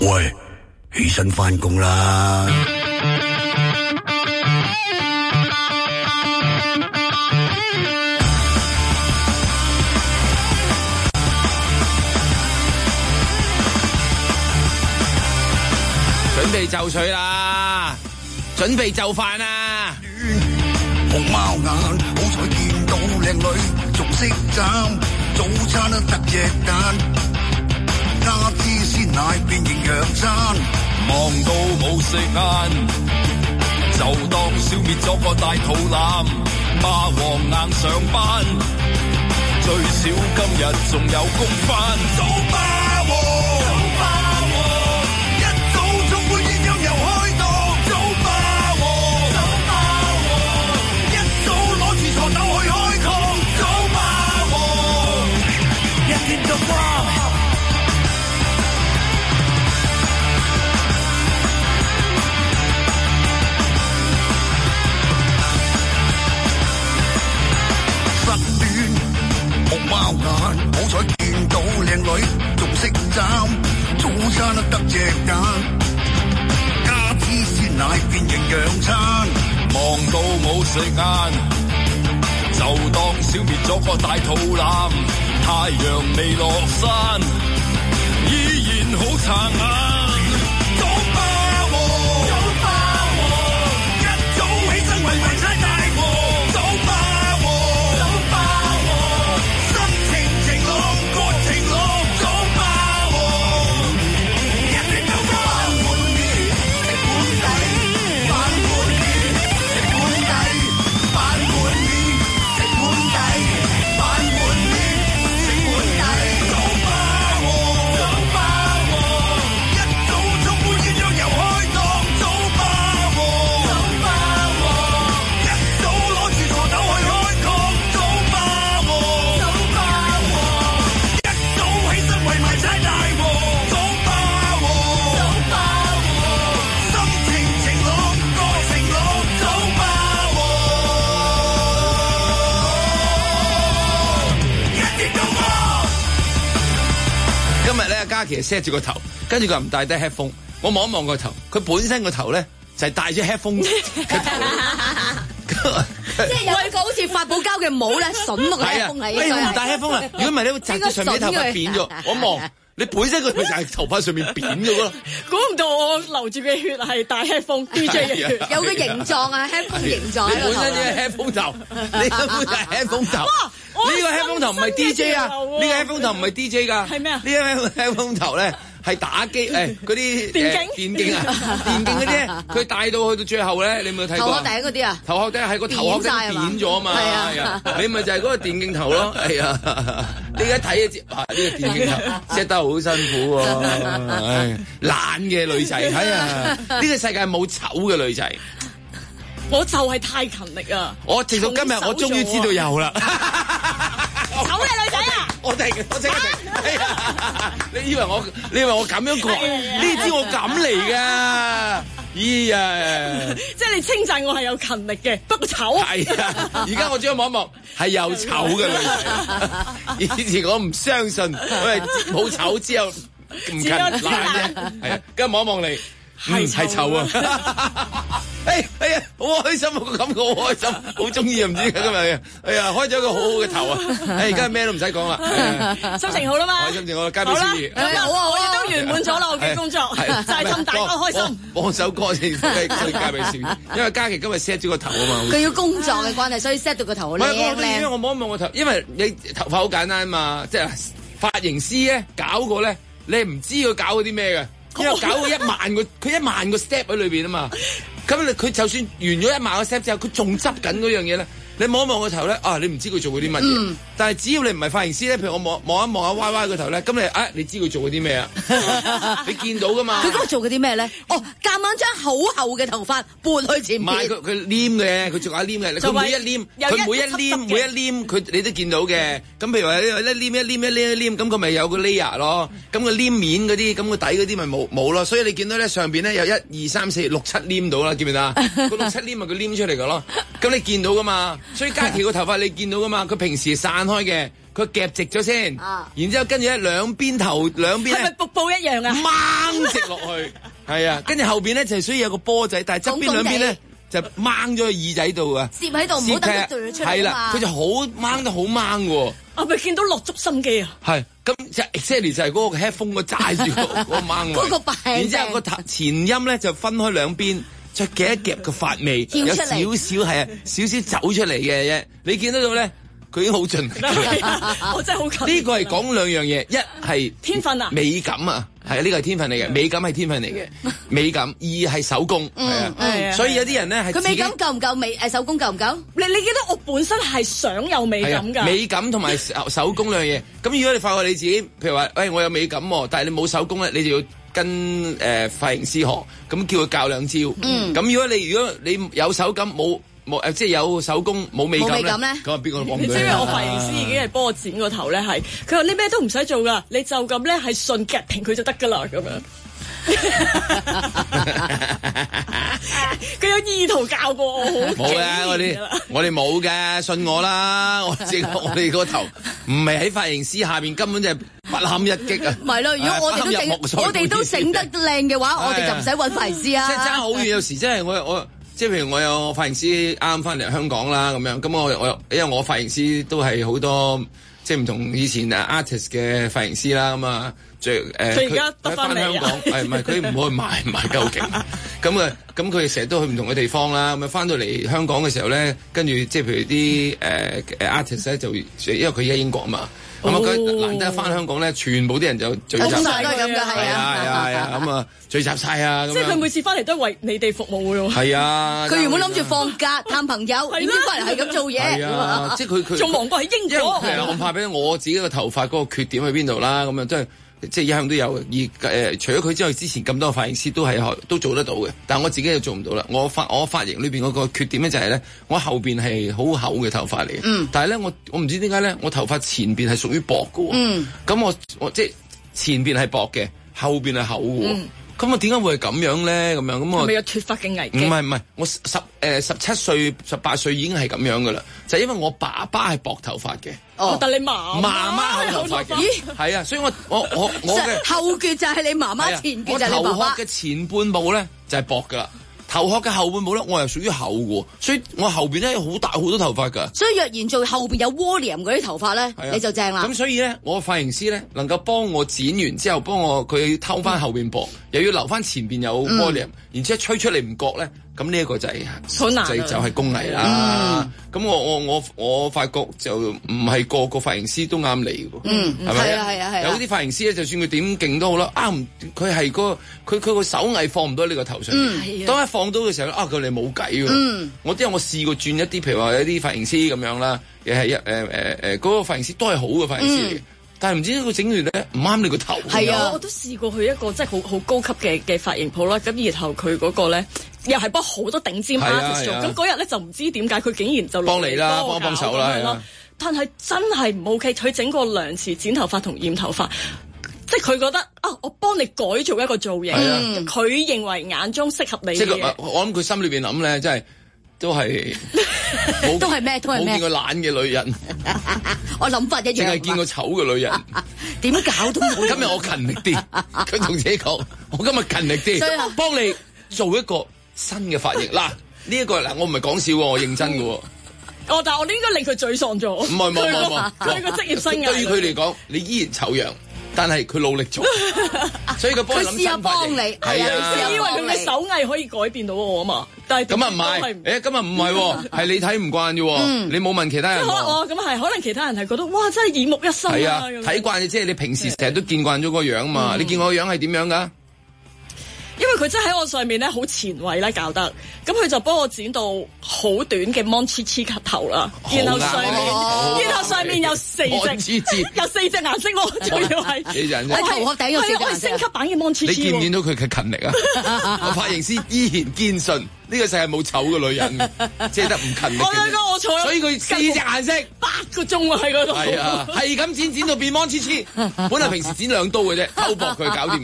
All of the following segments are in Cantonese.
喂，起身返工啦！ 準備就緒啦，準備就飯啦。 紅貓眼，好彩見到靚女，仲識斬早餐都得隻蛋，加支鮮奶變營養餐， 忙到冇食晏，就當消滅咗個大肚腩，霸王硬上班，最少今日仲有工返，早霸王。 貓眼，好彩見到靚女，仲識斬早餐都得隻蛋，加支鮮奶變營養餐， 忙到冇食晏，就當消滅咗個大肚腩，太陽未落山，依然好撐眼。早霸王，早霸王，一早起身為民猜大王，早霸王，早霸王，心情晴朗，國情朗，早霸王，一定夠飯碗面，食碗底，飯碗面，食碗底，飯碗面，食碗底，飯碗面，食碗底，早霸王，早霸王，一早充滿鴛鴦遊開檔，早霸王，早霸王，一早攞住鋤頭去開礦，早霸王，早霸王，一早起身為埋猜大王，早霸王，早霸王，心情晴朗，國情朗，早霸王，一定夠我。 今日咧，嘉琪 set 住個頭，跟住佢唔戴低 headphone， 我望一望個頭，佢本身個頭咧就係戴咗 headphone 嘅頭。 即係有一個好似發泡膠嘅帽咧，筍落個 headphone 係。 佢唔戴 headphone 啊！如果唔係咧，會窒住上面啲頭髮扁咗。我望你本身佢就係頭髮上面扁咗咯。 估唔到我流住嘅血係大 headphone DJ 嘅血， 有個形狀啊 headphone 形狀喺個頭。 你本身嘅 headphone 頭，你根本就係 headphone 頭。呢個 headphone 頭唔係 DJ 啊！呢個 headphone 頭唔係 DJ 㗎。 係咩啊？ 呢個 headphone 頭咧係打機嗰啲電競啊，電競嗰啲，佢帶到去到最後咧，你有冇睇過？ 頭殼頂嗰啲啊？ 頭殼頂係個頭殼頂扁咗啊嘛！係啊，你咪就係嗰個電競頭咯。係啊，你而家睇一節呢個電競頭 set 得好辛苦喎，懶嘅女仔，係啊，呢個世界冇醜嘅女仔。 我就係太勤力啊！ 我直到今日，我終於知道有啦。 醜嘅女仔啊！ 我即刻停！你以為我咁樣講？呢支我咁嚟㗎。咦呀！ 即係你稱讚我係有勤力嘅，不過醜。 係啊！而家我只係望一望，係有醜嘅女仔。以前我唔相信，我係冇醜之後唔勤懶啫。係啊，今日望一望你。係臭啊！哎呀，好開心啊！個感覺好開心，好中意啊！唔知今日哎呀，開咗個好好嘅頭啊！而家咩都唔使講啦， 心情好啦嘛， 心情好啦，交俾思怡。 好啊，我亦都圓滿咗啦，我嘅工作就係氹大家開心。 播首歌先，交俾思怡，因為嘉琪今日 set 咗個頭啊嘛。 佢要工作嘅關係，所以 set 到個頭好靚靚。 我望一望個頭，因為你頭髮好簡單啊嘛，即係髮型師咧搞過咧，你唔知佢搞過啲咩嘅。因為搞過佢1萬個 step 喺裏邊啊嘛，咁佢就算完咗1萬個 step 之後，佢仲執緊嗰樣嘢咧。你望一望個頭咧，你唔知佢做過啲乜嘢。但係只要你唔係髮型師咧，譬如我望一望阿 Y Y 個頭咧，咁你知佢做過啲咩啊？你見到噶嘛？ 佢嗰個做過啲咩咧？夾硬將好厚嘅頭髮撥去前面。 唔係佢黏嘅，佢仲有黏嘅。佢每一黏，佢你都見到嘅。咁譬如話一黏，咁佢咪有個 layer 咯。咁個黏面嗰啲，咁個底嗰啲咪冇咯。所以你見到咧上邊咧有1、2、3、4、6、7黏到啦，見唔見啊？個6、7黏咪佢黏出嚟噶咯。咁你見到噶嘛？所以嘉琪個頭髮你見到噶嘛？佢平時散開嘅， 佢夾直咗先，然之後跟住咧兩邊咧係咪瀑布一樣啊？ 掹直落去，係啊，跟住後邊咧就係需要有個波仔，但係側邊兩邊咧就掹咗個耳仔度啊， 攝喺度唔好等佢掉出嚟。 係啦，佢就好掹得好掹喎。 我咪見到落足心機啊！ 係，咁就 exactly 就係嗰個 headphone 個揸住嗰個掹嗰個病， 然之後個前音咧就分開兩邊，再夾一夾個發尾，有少少係啊，少少走出嚟嘅啫。你見得到咧，佢已經好盡力。 我真係好近。 呢個係講兩樣嘢，一係天分啊， 美感啊，係啊，呢個係天分嚟嘅，美感係天分嚟嘅，美感。二係手工，係啊，所以有啲人咧係佢美感夠唔夠手工夠唔夠？ 你記得我本身係想有美感㗎， 美感同埋手工兩樣嘢。咁如果你發覺你自己，譬如話，喂，我有美感喎，但係你冇手工咧，你就要跟髮型師學，咁叫佢教兩招。咁如果你有手感冇即係有手工冇美感咧，咁啊邊個幫佢？ 你知唔知我髮型師已經係幫我剪個頭咧？係佢話你咩都唔使做㗎，你就咁咧係順夾平佢就得㗎啦咁樣。佢有意圖教過我，好冇嘅，我哋冇嘅，信我啦，我哋個頭唔係喺髮型師下邊，根本就係不堪一擊啊！ 唔係咯，如果我哋都整得靚嘅話，我哋就唔使揾髮型師啊！ 即係爭好遠，有時真係我即係譬如我有髮型師啱翻嚟香港啦，咁樣咁我因為我髮型師都係好多即係唔同以前artist 嘅髮型師啦，咁啊。佢而家得翻香港，係唔係佢唔可以賣夠勁？咁佢哋成日都去唔同嘅地方啦。咁啊翻到嚟香港嘅時候咧，跟住即係譬如啲artist 咧，就因為佢而家英國啊嘛，咁佢難得翻香港咧，全部啲人就聚集晒， 都係咁嘅，係啊，咁啊聚集晒啊，咁即係佢每次翻嚟都係為你哋服務嘅喎。 係啊， 佢原本諗住放假探朋友，點知翻嚟係咁做嘢。 係啊，即係佢仲忙過喺英國。 我怕俾我自己個頭髮嗰個缺點喺邊度啦，咁樣真係。即係一向都有，除咗佢之外，之前咁多髮型師都做得到嘅，但係我自己就做唔到啦。我髮型裏邊嗰個缺點咧就係咧，我後邊係好厚嘅頭髮嚟嘅，但係咧我唔知點解咧，我頭髮前邊係屬於薄嘅喎，咁我即係前邊係薄嘅，後邊係厚嘅喎。咁我點解會係咁樣咧？咁樣咁我係咪有脫髮嘅危機？ 唔係，我17歲、18歲已經係咁樣噶啦，就係因為我爸爸係薄頭髮嘅。 但你媽媽厚頭髮嘅，咦？係啊，所以我嘅後橛就係你媽媽，前橛就係你爸爸。 我頭殼嘅前半部咧就係薄噶啦。頭殼嘅後半部咧，我又屬於厚嘅，所以我後邊咧好大好多頭髮㗎。 所以若然做後邊有 volume 嗰啲頭髮咧，你就正啦。 咁所以咧，我髮型師咧能夠幫我剪完之後，幫我佢偷翻後邊薄，又要留翻前邊有 volume，然之後吹出嚟唔覺咧，咁呢一個就係好難， 就係工藝啦。咁我發覺就唔係個個髮型師都啱你㗎，係咪？ 係啊。 有啲髮型師咧，就算佢點勁都好啦，佢係佢個手藝放唔到呢個頭上。當一放到嘅時候，佢哋冇計喎。我試過轉一啲，譬如話有啲髮型師咁樣啦，又係嗰個髮型師都係好嘅髮型師嚟嘅，但係唔知佢整完咧唔啱你個頭。 係啊，我都試過去一個即係好高級嘅髮型鋪啦，咁然後佢嗰個咧又係幫好多頂尖 artist 做，咁嗰日咧就唔知點解佢竟然就幫你啦，幫手啦， 但係真係唔 OK，佢整過2次剪頭髮同染頭髮。即係佢覺得我幫你改造一個造型，佢認為眼中適合你嘅嘢。 我諗佢心裏邊諗咧，真係都係都係咩？ 冇見過懶嘅女人。 我諗法一樣。 淨係見過醜嘅女人。 點搞都冇。 今日我勤力啲，佢同自己講：我今日勤力啲，幫你做一個新嘅髮型。嗱，呢一個我唔係講笑喎，我認真嘅喎。 但係我應該令佢沮喪咗。唔係， 佢個職業生涯。 對於佢嚟講，你依然醜樣。但係佢努力做，所以佢幫你諗新髮型。係啊， 以為佢嘅手藝可以改變到我啊嘛，但係咁啊唔係，今日唔係喎，係你睇唔慣啫喎，你冇問其他人。 咁係，可能其他人係覺得哇，真係耳目一新啊！ 睇慣即係你平時成日都見慣咗個樣嘛，你見我個樣係點樣㗎？ 因為佢真係喺我上面咧好前衛啦，搞得咁佢就幫我剪到好短嘅 Monchichi 頭啦，然後上面有4隻有4隻顏色喎，仲要係喺頭殼頂有4隻顏色， 升級版嘅 Monchichi。 你見唔見到佢嘅勤力啊？髮型師依然堅信呢個世界冇醜嘅女人，即係得唔勤力。 我錯咗， 所以佢4隻顏色8 個鐘喺嗰度。 係啊，係咁剪到變 Monchichi。本來平時剪2刀嘅啫，偷薄佢搞掂㗎啦。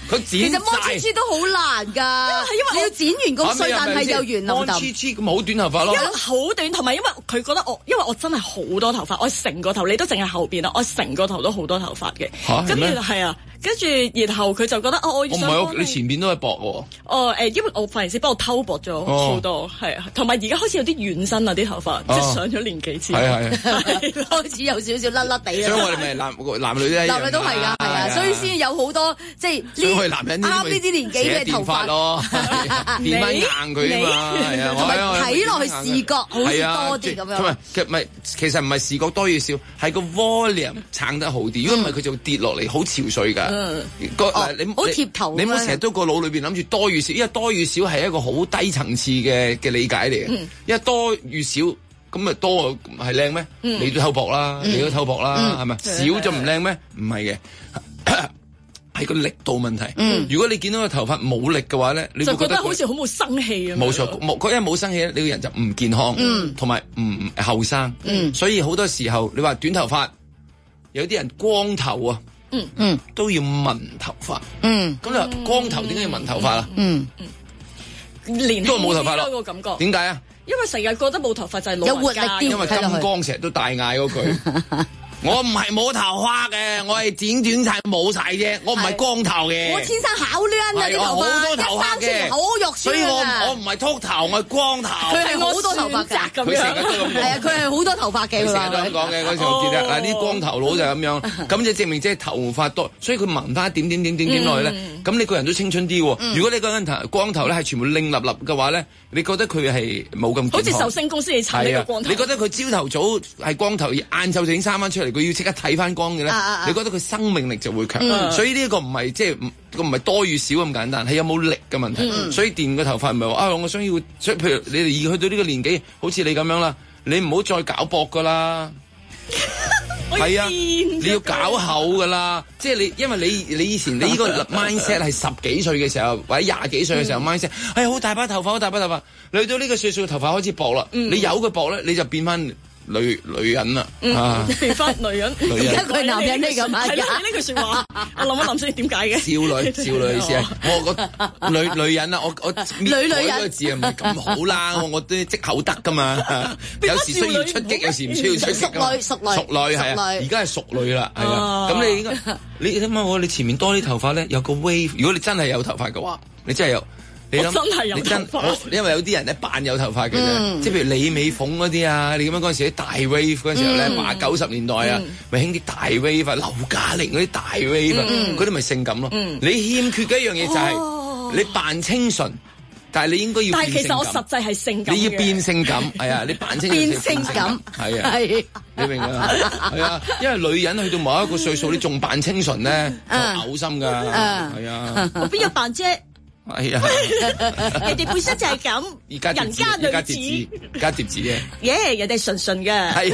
佢剪其實摩黐黐都好難㗎，因為你要剪完個碎，但係又圓冧冧。 摩黐黐咁好短頭髮咯。 因為好短，同埋因為佢覺得因為我真係好多頭髮，我成個頭，你都淨係後邊啦，我成個頭都好多頭髮嘅。跟住係啊，跟住然後佢就覺得我唔係你前邊都係薄喎。 因為我髮型師幫我偷薄咗好多，係啊，同埋而家開始有啲軟身啊啲頭髮，即係上咗年紀之後， 開始有少少甩甩地啦。 所以我哋咪男女都男女都係㗎，係啊，所以先有好多即係啱呢啲年紀嘅頭髮咯，電翻硬佢啊嘛，係啊， 同埋睇落去視覺好似多啲咁樣。 其實唔係視覺多與少，係個 volume 撐得好啲。如果唔係佢就會跌落嚟，好潮水㗎。你好貼頭。 你唔好成日都個腦裏邊諗住多與少，因為多與少係一個好低層次嘅理解嚟嘅。因為多與少咁咪多係靚咩？你都偷薄啦，你都偷薄啦，係咪？少就唔靚咩？唔係嘅。係個力度問題。如果你見到個頭髮冇力嘅話咧，你會覺得好似好冇生氣咁。 冇錯，佢因為冇生氣咧，你個人就唔健康，同埋唔後生。所以好多時候你話短頭髮，有啲人光頭啊，都要紋頭髮。咁你話光頭點解要紋頭髮啊？ 年都係冇頭髮咯個感覺。 點解啊？ 因為成日覺得冇頭髮就係老人家。 有活力啲， 因為金剛成日都大嗌嗰句。我唔係冇頭髮嘅，我係剪短晒冇晒啫，我唔係光頭嘅。 我天生巧攣啊啲頭髮， 好多頭髮嘅， 好肉酸啊！ 所以我唔係禿頭，我係光頭。 佢係好多頭髮㗎， 咁樣。 係啊，佢係好多頭髮嘅。 佢成日都咁講嘅嗰時候記得嗱，啲光頭佬就係咁樣，咁就證明即係頭髮多，所以佢紋翻點落去咧，咁你個人都青春啲喎。如果你個人光頭咧係全部拎立立嘅話咧，你覺得佢係冇咁健康。 好似壽星公司你搽呢個光頭。 你覺得佢朝頭早係光頭，而晏晝就已經生翻出嚟，佢要即刻睇翻光嘅咧，你覺得佢生命力就會強。所以呢個唔係即係唔係多與少咁簡單，係有冇力嘅問題。所以電個頭髮唔係話我想要，所以譬如你哋已去到呢個年紀，好似你咁樣啦，你唔好再搞薄噶啦。係啊，你要搞厚噶啦，即係你，因為你以前你呢個 mindset 係10幾歲嘅時候，或者20幾歲嘅時候 mindset，好大把頭髮，好大把頭髮，你去到呢個歲數嘅頭髮開始薄啦，你有佢薄咧，你就變翻女人啦， 變翻女人， 而家佢係男人嚟㗎嘛？ 係咯，呢句説話，我諗一諗先點解嘅？ 少女意思係，我女人啊，我女人嗰個字啊唔係咁好啦，我都即口得㗎嘛，有時需要出擊，有時唔需要出擊。熟女係啊，而家係熟女啦，係啊，咁你應該你諗下你前面多啲頭髮咧，有個 wave，如果你真係有頭髮嘅話，你真係有。 我真係有頭髮， 因為有啲人咧扮有頭髮嘅啫，即係譬如李美鳳嗰啲啊，你咁樣嗰陣時啲大 wave 嗰陣時候咧，80、90年代啊，咪興啲大 wave 啊，劉嘉玲嗰啲大 wave 啊，嗰啲咪性感咯。你欠缺嘅一樣嘢就係你扮清純，但係你應該要變性感。但係其實我實際係性感。 你要變性感，係啊，你扮清純變性感， 係啊，你明啊？係啊，因為女人去到某一個歲數，你仲扮清純咧，就嘔心㗎，係啊。 我邊有扮啫？ 係啊， 人哋本身就係咁，人家女子， 加疊字嘅， 人哋純純嘅， 係。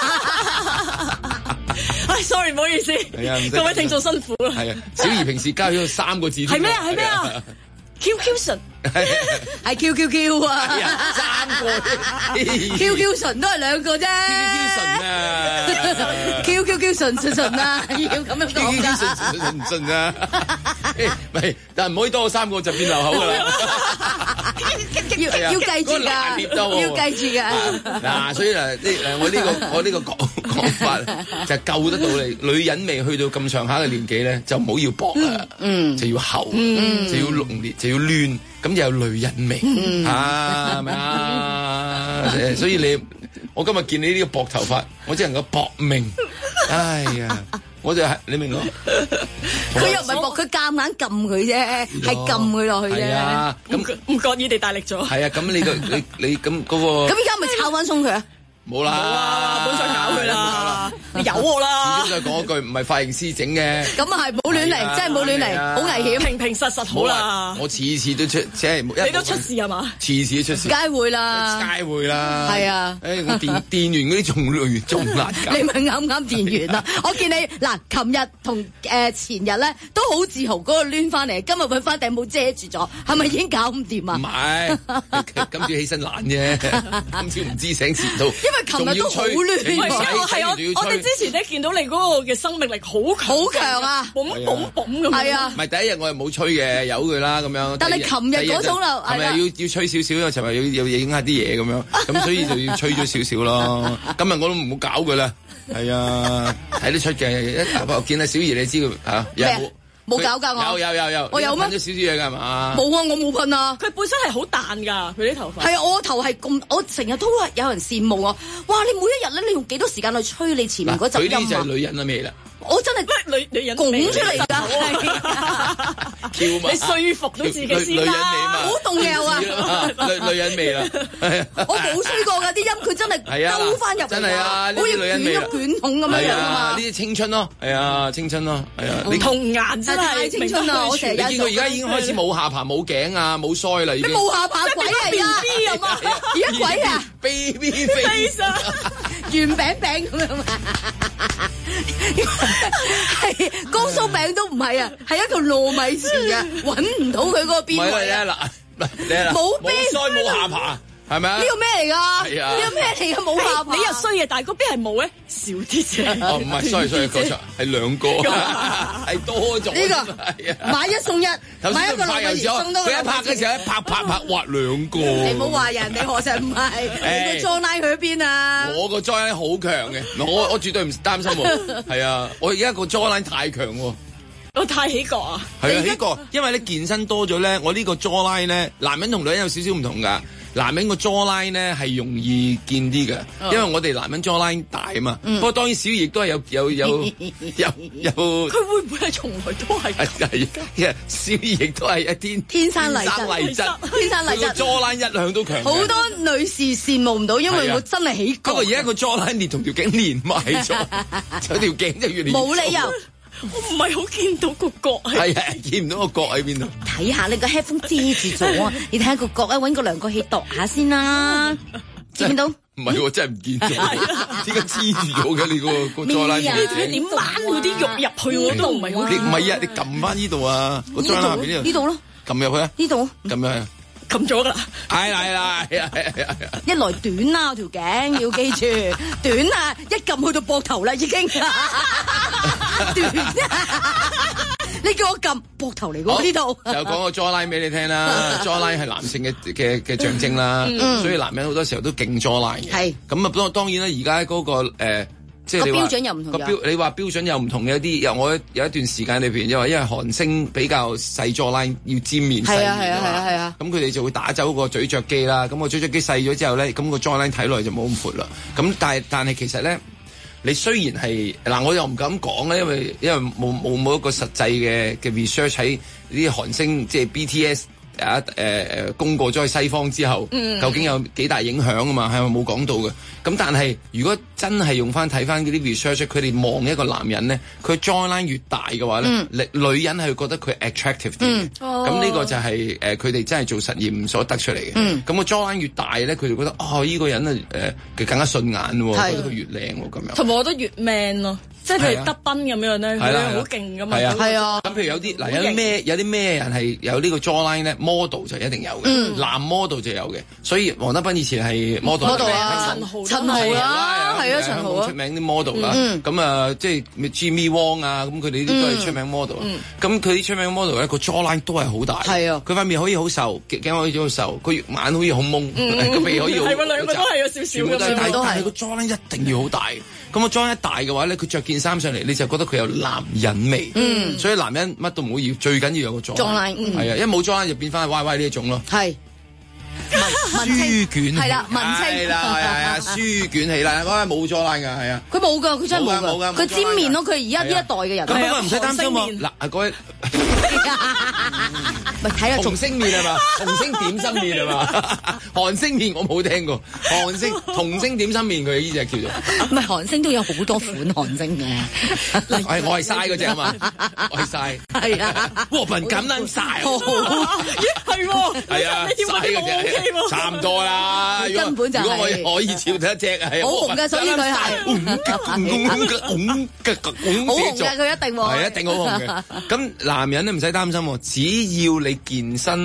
sorry， 唔好意思，各位聽眾辛苦啦。 係啊，小儀平時加咗3個字。 係咩啊？係咩啊？QQ 唇係 QQQ 啊 ，3個 QQ 唇都係2個啫。 QQ 唇啊 ，QQ 唇啊，要咁樣講㗎。 唇啊，係，但係唔可以多過3個就變漏口㗎啦。 要記住㗎，要記住㗎。 嗱，所以我呢個講法就救得到你。女人未去到咁上下嘅年紀咧，就唔好要薄啦，就要厚，就要濃烈，就要攣，咁就有女人味係咪啊？所以我今日見你呢個薄頭髮，我只能夠搏命。哎呀！我就係你明咯， 佢又唔係搏，佢夾硬撳佢啫，係撳佢落去啫。係啊，咁唔覺意地大力咗。 係啊，咁你咁嗰個。 咁而家咪抄翻鬆佢啊？ 冇啦， 本想搞佢啦，你有我啦。 始終再講一句，唔係髮型師整嘅。 咁啊係，冇亂嚟，真係冇亂嚟，好危險。 平平實實好啦。 我次次都出，即係你都出事係嘛？ 次次都出事。 街會啦， 街會啦。 係啊。 我電完嗰啲仲累仲難搞。 你咪啱電完啦。我見你嗱，琴日同前日咧都好自豪嗰個攣翻嚟，今日揾翻頂帽遮住咗，係咪已經搞唔掂啊？ 唔係，今朝起身懶啫，今朝唔知醒前到。 因為為琴日都好亂唔係， 喎。 我哋之前咧見到你嗰個嘅生命力好強啊，嘣嘣嘣咁。 係啊， 唔係第一日我又冇吹嘅，由佢啦咁樣。 但係琴日嗰種啦， 係咪要吹少少？因為尋日要影下啲嘢咁樣，咁所以就要吹咗少少咯。今日我都唔好搞佢啦。係啊，睇得出嘅。我見阿小儀你知佢嚇有冇搞㗎我？ 有， 我有咩？ 噴咗少少嘢㗎係嘛？ 冇啊，我冇噴啊。 佢本身係好彈㗎，佢啲頭髮。 係啊，我頭係咁，我成日都話有人羨慕我。哇！你每一日咧，你用幾多時間去吹你前面嗰陣音啊？ 佢啲就係女人啦咩啦？ 我真係女人拱出嚟㗎， 你說服到自己先啦。 好動搖啊！ 女人味啦， 我冇吹過㗎啲音，佢真係兜翻入嚟， 真係啊！呢好似啲女人味啦， 捲筒咁樣啊嘛！ 呢啲青春咯，係啊，青春咯，係啊， 童顏真係太青春啦！我成日你見佢而家已經開始冇下巴、冇頸啊、冇腮啦，已經冇下巴鬼啊！ BB 咁啊， 而家鬼啊 ，baby face 啊， 圓餅餅咁樣啊！係江蘇餅都唔係啊，係一個糯米糍啊，揾唔到佢嗰個邊位啊！ 嗱， 冇腮冇下巴，係咪啊？ 呢個咩嚟㗎？ 係啊， 呢個咩嚟㗎？冇下巴， 你又衰嘅，但係嗰邊係冇咧，少啲啫。 哦，唔係，sorry，嗰場係兩個，係多咗。 呢個買一送一，買一個糯米糍送多個。 佢一拍嘅時候，一拍，哇，兩個。 你唔好話人哋何嘗唔係？你個 jawline 去邊啊？ 我個 jawline 好強嘅，我絕對唔擔心喎。係啊，我而家個 jawline 太強喎。 我太起角啊！ 係啊，起角，因為咧健身多咗咧，我呢個 jawline 咧，男人同女人有少少唔同㗎。男人個 jawline 咧係容易見啲嘅，因為我哋男人 jawline 大啊嘛。不過當然小儀亦都係有。 佢會唔會係從來都係？ 係小儀亦都係一天生麗質。 佢個 jawline 一向都強。 好多女士羨慕唔到，因為我真係起角。 不過而家個 jawline 連同條頸連埋咗，有條頸就越嚟越冇理由。 我唔係好見到個角係啊，見唔到個角喺邊度？ 睇下你個 headphone 遮住咗啊！你睇下個角啊，揾個量角器度下先啦。見唔見到？ 唔係喎，真係唔見咗。點解黐住咗嘅？你個 jawline 點掹嗰啲肉入去嗰度？唔係好。 你唔係啊？你撳翻呢度啊！個 jawline 下邊呢度咯。 撳入去啊！ 呢度。 撳入去。 撳咗㗎啦。係啦。 一來短啦條頸，要記住短啊！一撳去到膊頭啦已經。短，你叫我撳膊頭嚟喎呢度。 就講個 jawline 俾你聽啦，jawline 係男性嘅象徵啦，所以男人好多時候都勁 jawline 嘅。係咁啊，當然啦，而家嗰個即係你話標準又唔同。 你話標準又唔同嘅一啲，我有一段時間裏邊，因為韓星比較細 jawline 要尖面細面啊，咁佢哋就會打走個咀嚼肌啦。咁個咀嚼肌細咗之後咧，咁個 jawline 睇落去就冇咁闊啦。咁但係其實咧。你雖然係嗱，我又唔敢講咧，因為冇一個實際嘅 research 喺呢啲韓星即係 BTS 公過咗去西方之後，究竟有幾大影響啊嘛？係咪冇講到嘅？咁但係如果真係用翻睇翻嗰啲 research，佢哋望一個男人咧，佢 jawline 越大嘅話咧，女人係覺得佢 attractive 啲嘅。咁呢個就係佢哋真係做實驗所得出嚟嘅。咁個 jawline 越大咧，佢哋覺得呢個人啊佢更加順眼喎，覺得佢越靚喎咁樣。 同埋我覺得越 man 咯。即係譬如德賓咁樣咧，佢好勁噶嘛。 係啊。 咁譬如有啲咩人係有呢個 jawline 咧 ，model 就一定有嘅，男 model 就有嘅。所以黃德斌以前係 model 啊，陳豪啦，係啊，陳豪啊， 出名啲 model 啦。咁啊，即係 Jimmy Wong 啊，咁佢哋呢啲都係出名 model。咁佢啲出名 model 咧，個 jawline 都係好大。係啊。佢塊面可以好瘦，頸可以好瘦，個眼可以好蒙，個鼻可以好。 係喎，兩個都係有少少咁樣。 但係個 jawline 一定要好大。咁個 jawline 一大嘅話咧，佢着件衫上嚟，你就覺得佢有男人味。所以男人乜都唔好要，最緊要有個 jawline。係啊，一冇 jawline就變翻 YY 呢一種咯。係。書卷係啦，文青係啦，書卷氣啦，冇 jawline 㗎，係啊。 佢冇㗎，佢真係冇㗎。佢尖面咯，佢而家呢一代嘅人。 咁不過唔使擔心喎。嗱，各位。 咪睇下紅星面係嘛？紅星點心面係嘛？韓星面我冇聽過，紅星點心面佢呢隻叫做。 唔係韓星都有好多款韓星嘅。 我係嘥嗰隻啊嘛，我係嘥。係啊，和平感恩晒。 咦係喎。係啊，嘥嗰隻。差唔多啦。 根本就係。 如果我可以照得一隻係。 好紅嘅，所以佢係。好紅嘅佢一定喎。 係一定好紅嘅。咁男人咧唔使擔心喎，只要你健身啦，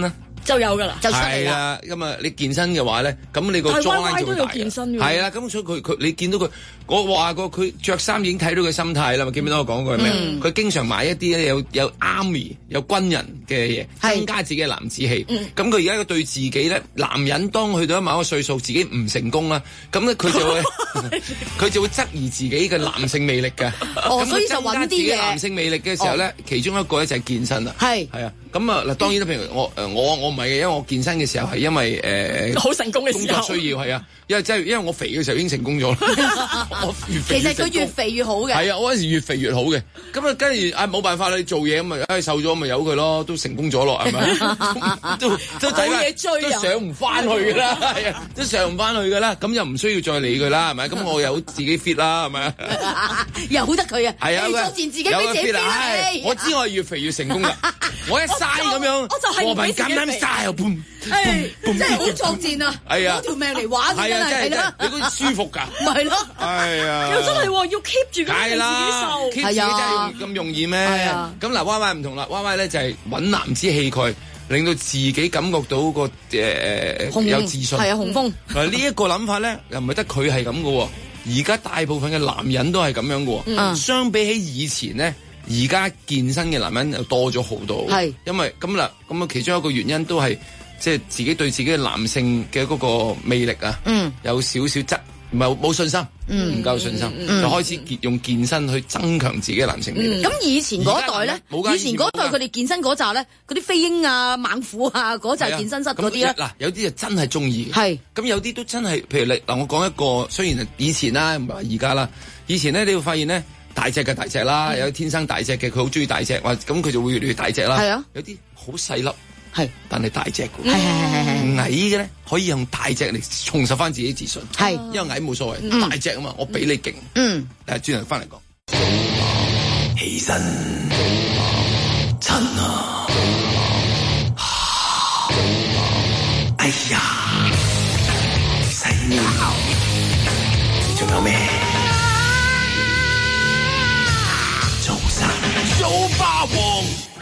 就有㗎啦， 就出嚟啦。 係啦，咁啊，你健身嘅話咧，咁你個但係 jawline Y Y 都有就會大健身㗎。 係啦，咁所以佢你見到佢，我話過佢着衫已經睇到佢心態啦嘛。記唔記得我講過係咩？佢經常買一啲咧有 army 有軍人嘅嘢，增加自己嘅男子氣。咁佢而家對自己咧，男人當去到某一個歲數，自己唔成功啦，咁咧佢就會質疑自己嘅男性魅力嘅。 所以就揾啲嘢。 男性魅力嘅時候咧，其中一個咧就係健身啦。 係啊，咁啊嗱，當然啦，譬如我唔係嘅，因為我健身嘅時候係因為好成功嘅時候工作需要係啊，因為我肥嘅時候已經成功咗啦。我越肥其實佢越肥越好嘅。 係啊，我嗰陣時越肥越好嘅。咁啊，跟住冇辦法啦，你做嘢咁咪瘦咗咪由佢咯，都成功咗咯，係咪？都睇冇嘢追都上唔翻去㗎啦，係啊，都上唔翻去㗎啦。咁又唔需要再理佢啦，係咪？咁我有自己 fit 啦，係咪？ 由得佢啊！ 係啊， 作賤自己俾自己 fit 啦。 我知我係越肥越成功㗎。我一嘥咁樣， 我就係唔俾自己肥。 真係好作賤啊！ 係啊， 攞條命嚟玩真係啦。 你嗰啲舒服㗎。 唔係咯。 係啊。 又真係要 keep 住咁令自己瘦。 keep 自己真係咁容易咩？ 係啊。 咁嗱，Y Y 唔同啦，Y Y 咧就係揾男子氣概，令到自己感覺到個有自信。 係啊，雄風。 嗱呢一個諗法咧，又唔係得佢係咁嘅喎，而家大部分嘅男人都係咁樣嘅喎。相比起以前咧。而家健身嘅男人又多咗好多， 係因為咁啦，咁啊其中一個原因都係即係自己對自己嘅男性嘅嗰個魅力啊，有少少唔係冇信心，唔夠信心，就開始用健身去增強自己嘅男性魅力。 咁以前嗰代咧，以前嗰代佢哋健身嗰扎咧，嗰啲飛鷹啊、猛虎啊嗰扎健身室嗰啲咧， 嗱有啲就真係中意， 係咁有啲都真係，譬如你嗱，我講一個，雖然係以前啦，唔係話而家啦，以前咧你會發現咧。大隻嘅大隻啦，有啲天生大隻嘅，佢好中意大隻，咁佢就會越嚟越大隻啦。係啊，有啲好細粒，係，但係大隻嘅。係矮嘅咧，可以用大隻嚟重拾翻自己自信。係，因為矮冇所謂，大隻啊嘛，我比你勁。誒，轉頭翻嚟講，起身，親啊，哎呀，洗面，仲有咩？ 周霸王，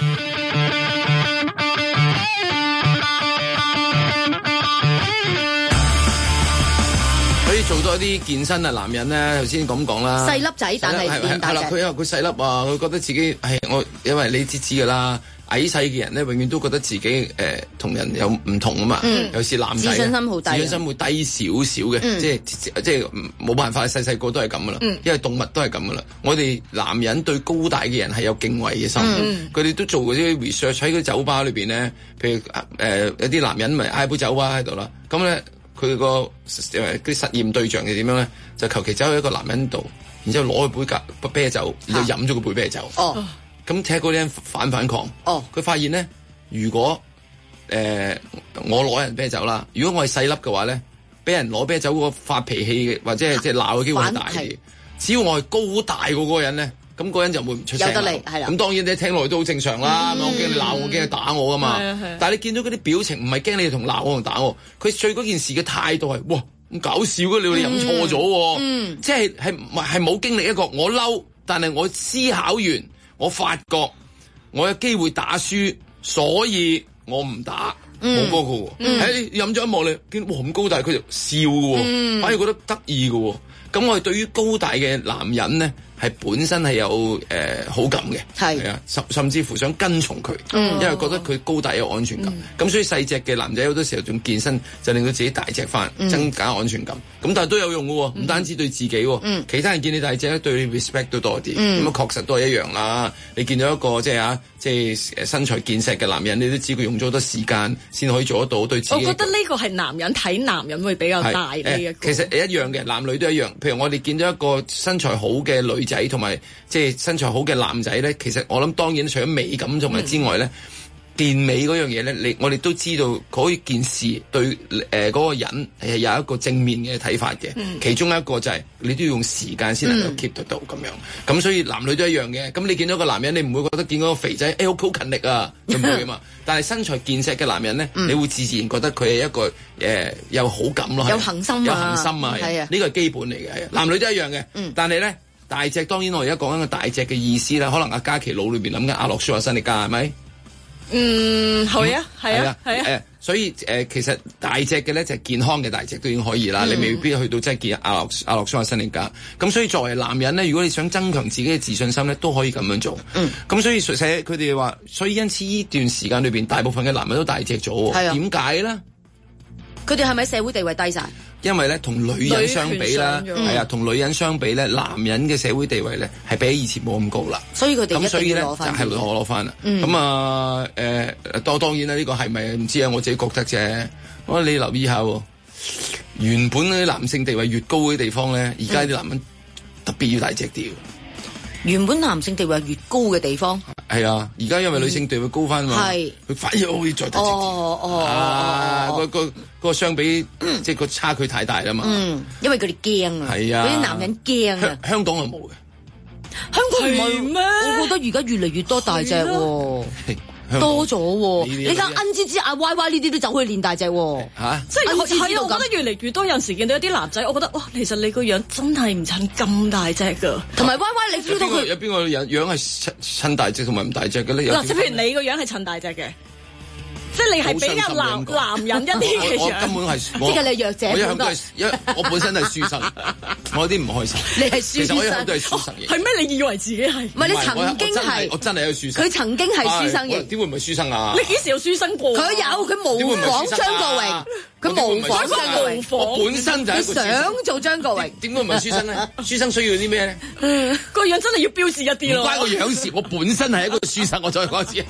可以做多啲健身啊！男人咧，頭先咁講啦， 細粒仔，但係變大隻。 佢因為佢細粒啊，佢覺得自己係我，因為你知㗎啦。矮細嘅人咧，永遠都覺得自己同人有唔同啊嘛。尤其是男仔， 自信心好低， 自信心會低少少嘅，即係冇辦法，細細個都係咁噶啦。因為動物都係咁噶啦。我哋男人對高大嘅人係有敬畏嘅心，佢哋都做嗰啲 research 喺嗰啲酒吧裏邊咧，譬如有啲男人咪嗌杯酒吧喺度啦，咁咧佢個啲實驗對象係點樣咧？就求其走去一個男人度，然之後攞佢杯啤酒，然之後飲咗個杯啤酒。咁睇下嗰啲人反抗，佢發現咧，如果我攞人啤酒啦，如果我係細粒嘅話咧，俾人攞啤酒嗰個發脾氣嘅或者係即係鬧嘅機會大啲。只要我係高大過嗰個人咧，咁嗰個人就會唔出聲。有得你係啦。咁當然你聽落去都好正常啦。我驚你鬧我，驚你打我噶嘛。但係你見到嗰啲表情唔係驚你同鬧我同打我，佢對嗰件事嘅態度係哇咁搞笑嘅，你飲錯咗，即係冇經歷一個我嬲，但係我思考完。我發覺我有機會打輸，所以我唔打，冇嗰個喎。喺飲咗一幕你見哇咁高大，佢就笑嘅喎，反而覺得得意嘅喎。咁我哋對於高大嘅男人咧，係本身係有好感嘅，係啊，甚至乎想跟從佢，因為覺得佢高大有安全感。咁所以細隻嘅男仔好多時候仲健身，就令到自己大隻翻，增加安全感。咁但係都有用嘅喎，唔單止對自己，其他人見你大隻咧，對你 respect 都多啲。咁啊確實都係一樣啦。你見到一個即係身材健碩嘅男人，你都知佢用咗好多時間先可以做得到對自己。 我覺得呢個係男人睇男人會比較大啲一個。其實一樣嘅，男女都一樣。譬如我哋見到一個身材好嘅女仔同埋即係身材好嘅男仔咧，其實我諗當然除咗美感同埋之外咧，健美嗰樣嘢咧，我哋都知道嗰件事對嗰個人係有一個正面嘅睇法嘅。其中一個就係你都要用時間先能夠 keep 得到咁樣。咁所以男女都一樣嘅。咁你見到個男人，你唔會覺得見到個肥仔好勤力啊咁樣啊嘛。但係身材健碩嘅男人咧，你會自然覺得佢係一個有好感咯， 有恒心啊， 係啊，呢個係基本嚟嘅。男女都一樣嘅。但係咧。大隻當然我而家講緊個大隻嘅意思啦，可能阿嘉琪腦裏邊諗緊阿諾舒華辛力加係咪？ 係啊。 所以其實大隻嘅咧就係健康嘅大隻都已經可以啦，你未必去到真係見阿諾舒華辛力加。咁所以作為男人咧，如果你想增強自己嘅自信心咧，都可以咁樣做。咁所以寫佢哋話，所以因此呢段時間裏邊，大部分嘅男人都大隻咗。點解咧？ 佢哋係咪社會地位低晒？ 因為咧，同女人相比啦，係啊，同女人相比咧，男人嘅社會地位咧係比以前冇咁高啦。 所以佢哋一定要攞翻， 就係攞翻啦。咁啊當然啦，呢個係咪唔知啊？我自己覺得啫。我你留意下喎，原本啲男性地位越高嘅地方咧，而家啲男人特別要大隻啲。 原本男性地位越高嘅地方， 係啊，而家因為女性地位高翻嘛，佢反而可以再大隻啲。個相比即係個差距太大啦嘛。 因為佢哋驚啊， 係啊， 嗰啲男人驚啊。 香港係冇嘅， 香港唔係咩？我覺得而家越嚟越多大隻喎。多咗喎，你睇恩芝芝阿 Y Y 呢啲都走去練大隻喎， 即係我覺得越嚟越多，有時見到有啲男仔，我覺得哇，其實你個樣真係唔襯咁大隻噶， 同埋 Y Y 你 feel 到佢有邊個樣係襯大隻同埋唔大隻嘅咧？ 嗱，即係譬如你個樣係襯大隻嘅。即係你係比較男人一啲嘅樣， 我根本係即係你弱者。 我本身係書生，我有啲唔開心。 你係書生， 其實我一向都係書生嘅。 係咩？你以為自己係？ 唔係你曾經係， 我真係一個書生。 佢曾經係書生嘅。 點會唔係書生啊？ 你幾時有書生過？ 佢有，佢模仿張國榮，佢模仿張國榮。 我本身就係一個書生。 佢想做張國榮。 點會唔係書生咧？書生需要啲咩咧？ 個樣真係要標緻一啲咯。 唔關個樣事，我本身係一個書生，我再講一次。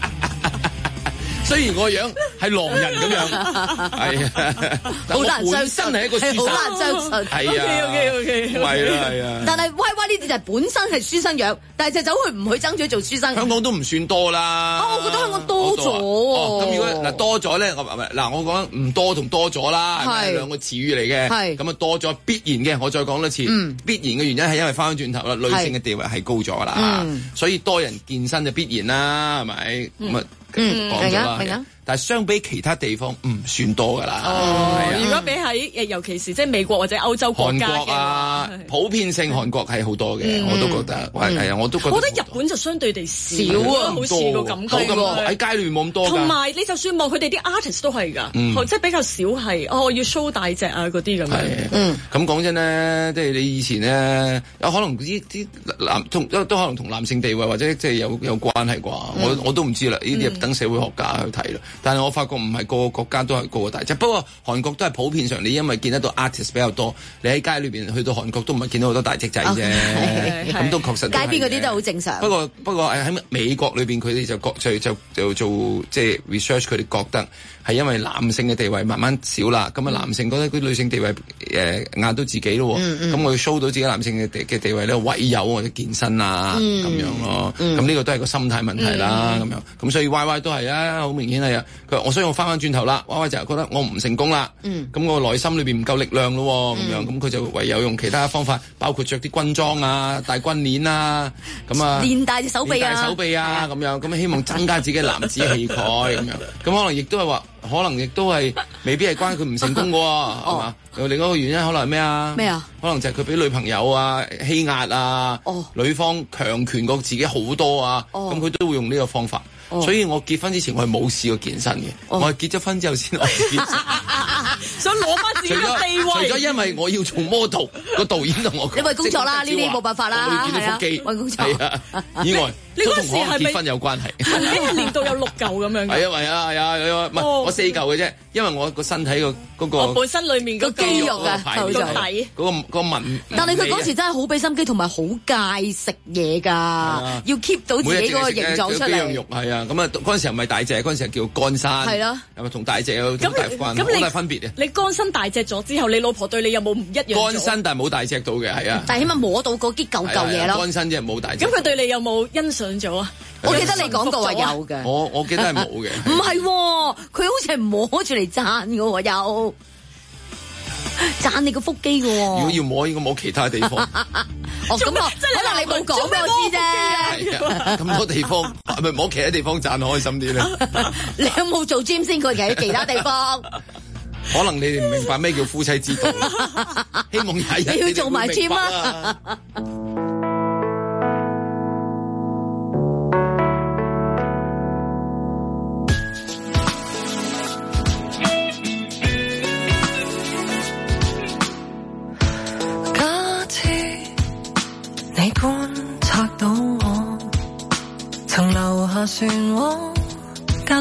雖然我樣係狼人咁樣，係啊， 好難相信， 真係一個書生， 好難相信。 係啊 ，OK， 係啊。 但係 Y Y 呢啲就係本身係書生樣，但係就走去唔去爭取做書生。 香港都唔算多啦。 我覺得香港多咗。 咁如果嗱多咗咧，我講唔多同多咗啦，係兩個詞語嚟嘅。係咁啊，多咗必然嘅，我再講多次。必然嘅原因係因為翻返轉頭啦，女性嘅地位係高咗啦，所以多人健身就必然啦，係咪？咁啊。講咗啦，但係相比其他地方唔算多㗎啦。 如果比喺尤其是即係美國或者歐洲國家韓國啊，普遍性韓國係好多嘅，我都覺得係啊，我都覺得。 我覺得日本就相對地少啊，好似個感覺喺街裏面冇咁多。 同埋你就算望佢哋啲 artist 都係㗎，即係比較少係要 show 大隻啊嗰啲咁樣。 咁講真咧，即係你以前咧，有可能啲男都可能同男性地位或者即係有關係啩？我都唔知啦，呢啲等社會學家去睇啦。但係我發覺唔係個個國家都係個個大隻，不過韓國都係普遍上，你因為見得到 artist 比較多，你喺街裏邊去到韓國都唔係見到好多大隻仔啫，咁都確實街邊嗰啲都好正常。 不過喺美國裏邊，佢哋就做即係 research，佢哋覺得係因為男性嘅地位慢慢少啦，咁啊男性覺得佢女性地位壓到自己咯，咁我要 show 到自己男性嘅地位咧，唯有我哋健身啊咁樣咯，咁呢個都係個心態問題啦，咁樣咁所以 Y Y 都係啊，好明顯係啊。所以我翻轉頭啦 ，Y Y 就係覺得我唔成功啦，咁我內心裏邊唔夠力量咯，咁樣咁佢就唯有用其他方法，包括着啲軍裝啊、戴軍鏈啊，咁啊練大隻手臂啊， 咁樣，咁希望增加自己嘅男子氣概咁樣，咁可能亦都係話，可能亦都係未必係關佢唔成功嘅喎，係嘛？有另一個原因可能係咩啊？ 咩啊？ 可能就係佢俾女朋友啊欺壓啊，女方強權過自己好多啊，咁佢都會用呢個方法。所以我結婚之前我係冇試過健身嘅，我係結咗婚之後先開始健身， 想攞翻自己嘅地位。 除咗因為我要做 model，個導演同我講， 因為工作啦，呢啲冇辦法啦， 我見到腹肌， 揾工作。 以外， 你嗰時係咪結婚有關係？ 曾經係練到有6嚿咁樣嘅。 係啊，唔係我4嚿嘅啫，因為我個身體嗰個我本身裡面個肌肉啊， 個底嗰個紋。 但係佢嗰時真係好俾心機，同埋好戒食嘢㗎，要 keep 到自己嗰個形狀出嚟。 幾樣肉係啊，咁啊嗰陣時唔係大隻，嗰陣時叫乾身。係咯，係咪同大隻有好大分別嘅？ 你乾身大隻咗之後，你老婆對你有冇唔一樣？ 乾身但係冇大隻到嘅，係啊。 但係起碼摸到嗰啲嚿嘢咯。 乾身即係冇大隻。 咁佢對你有冇欣賞咗啊？ 我記得你講過話有嘅。 我記得係冇嘅。 唔係，佢好似係摸住嚟讚嘅喎，有讚你個腹肌嘅喎。如果要摸，應該摸其他地方。 咁可能你冇講俾我知啫。 係啊，咁多地方，係咪摸其他地方讚開心啲咧？ 你有冇做 gym 先？佢喺其他地方。 可能你哋唔明白咩叫夫妻之道。希望有一日你要做埋 gym 啊！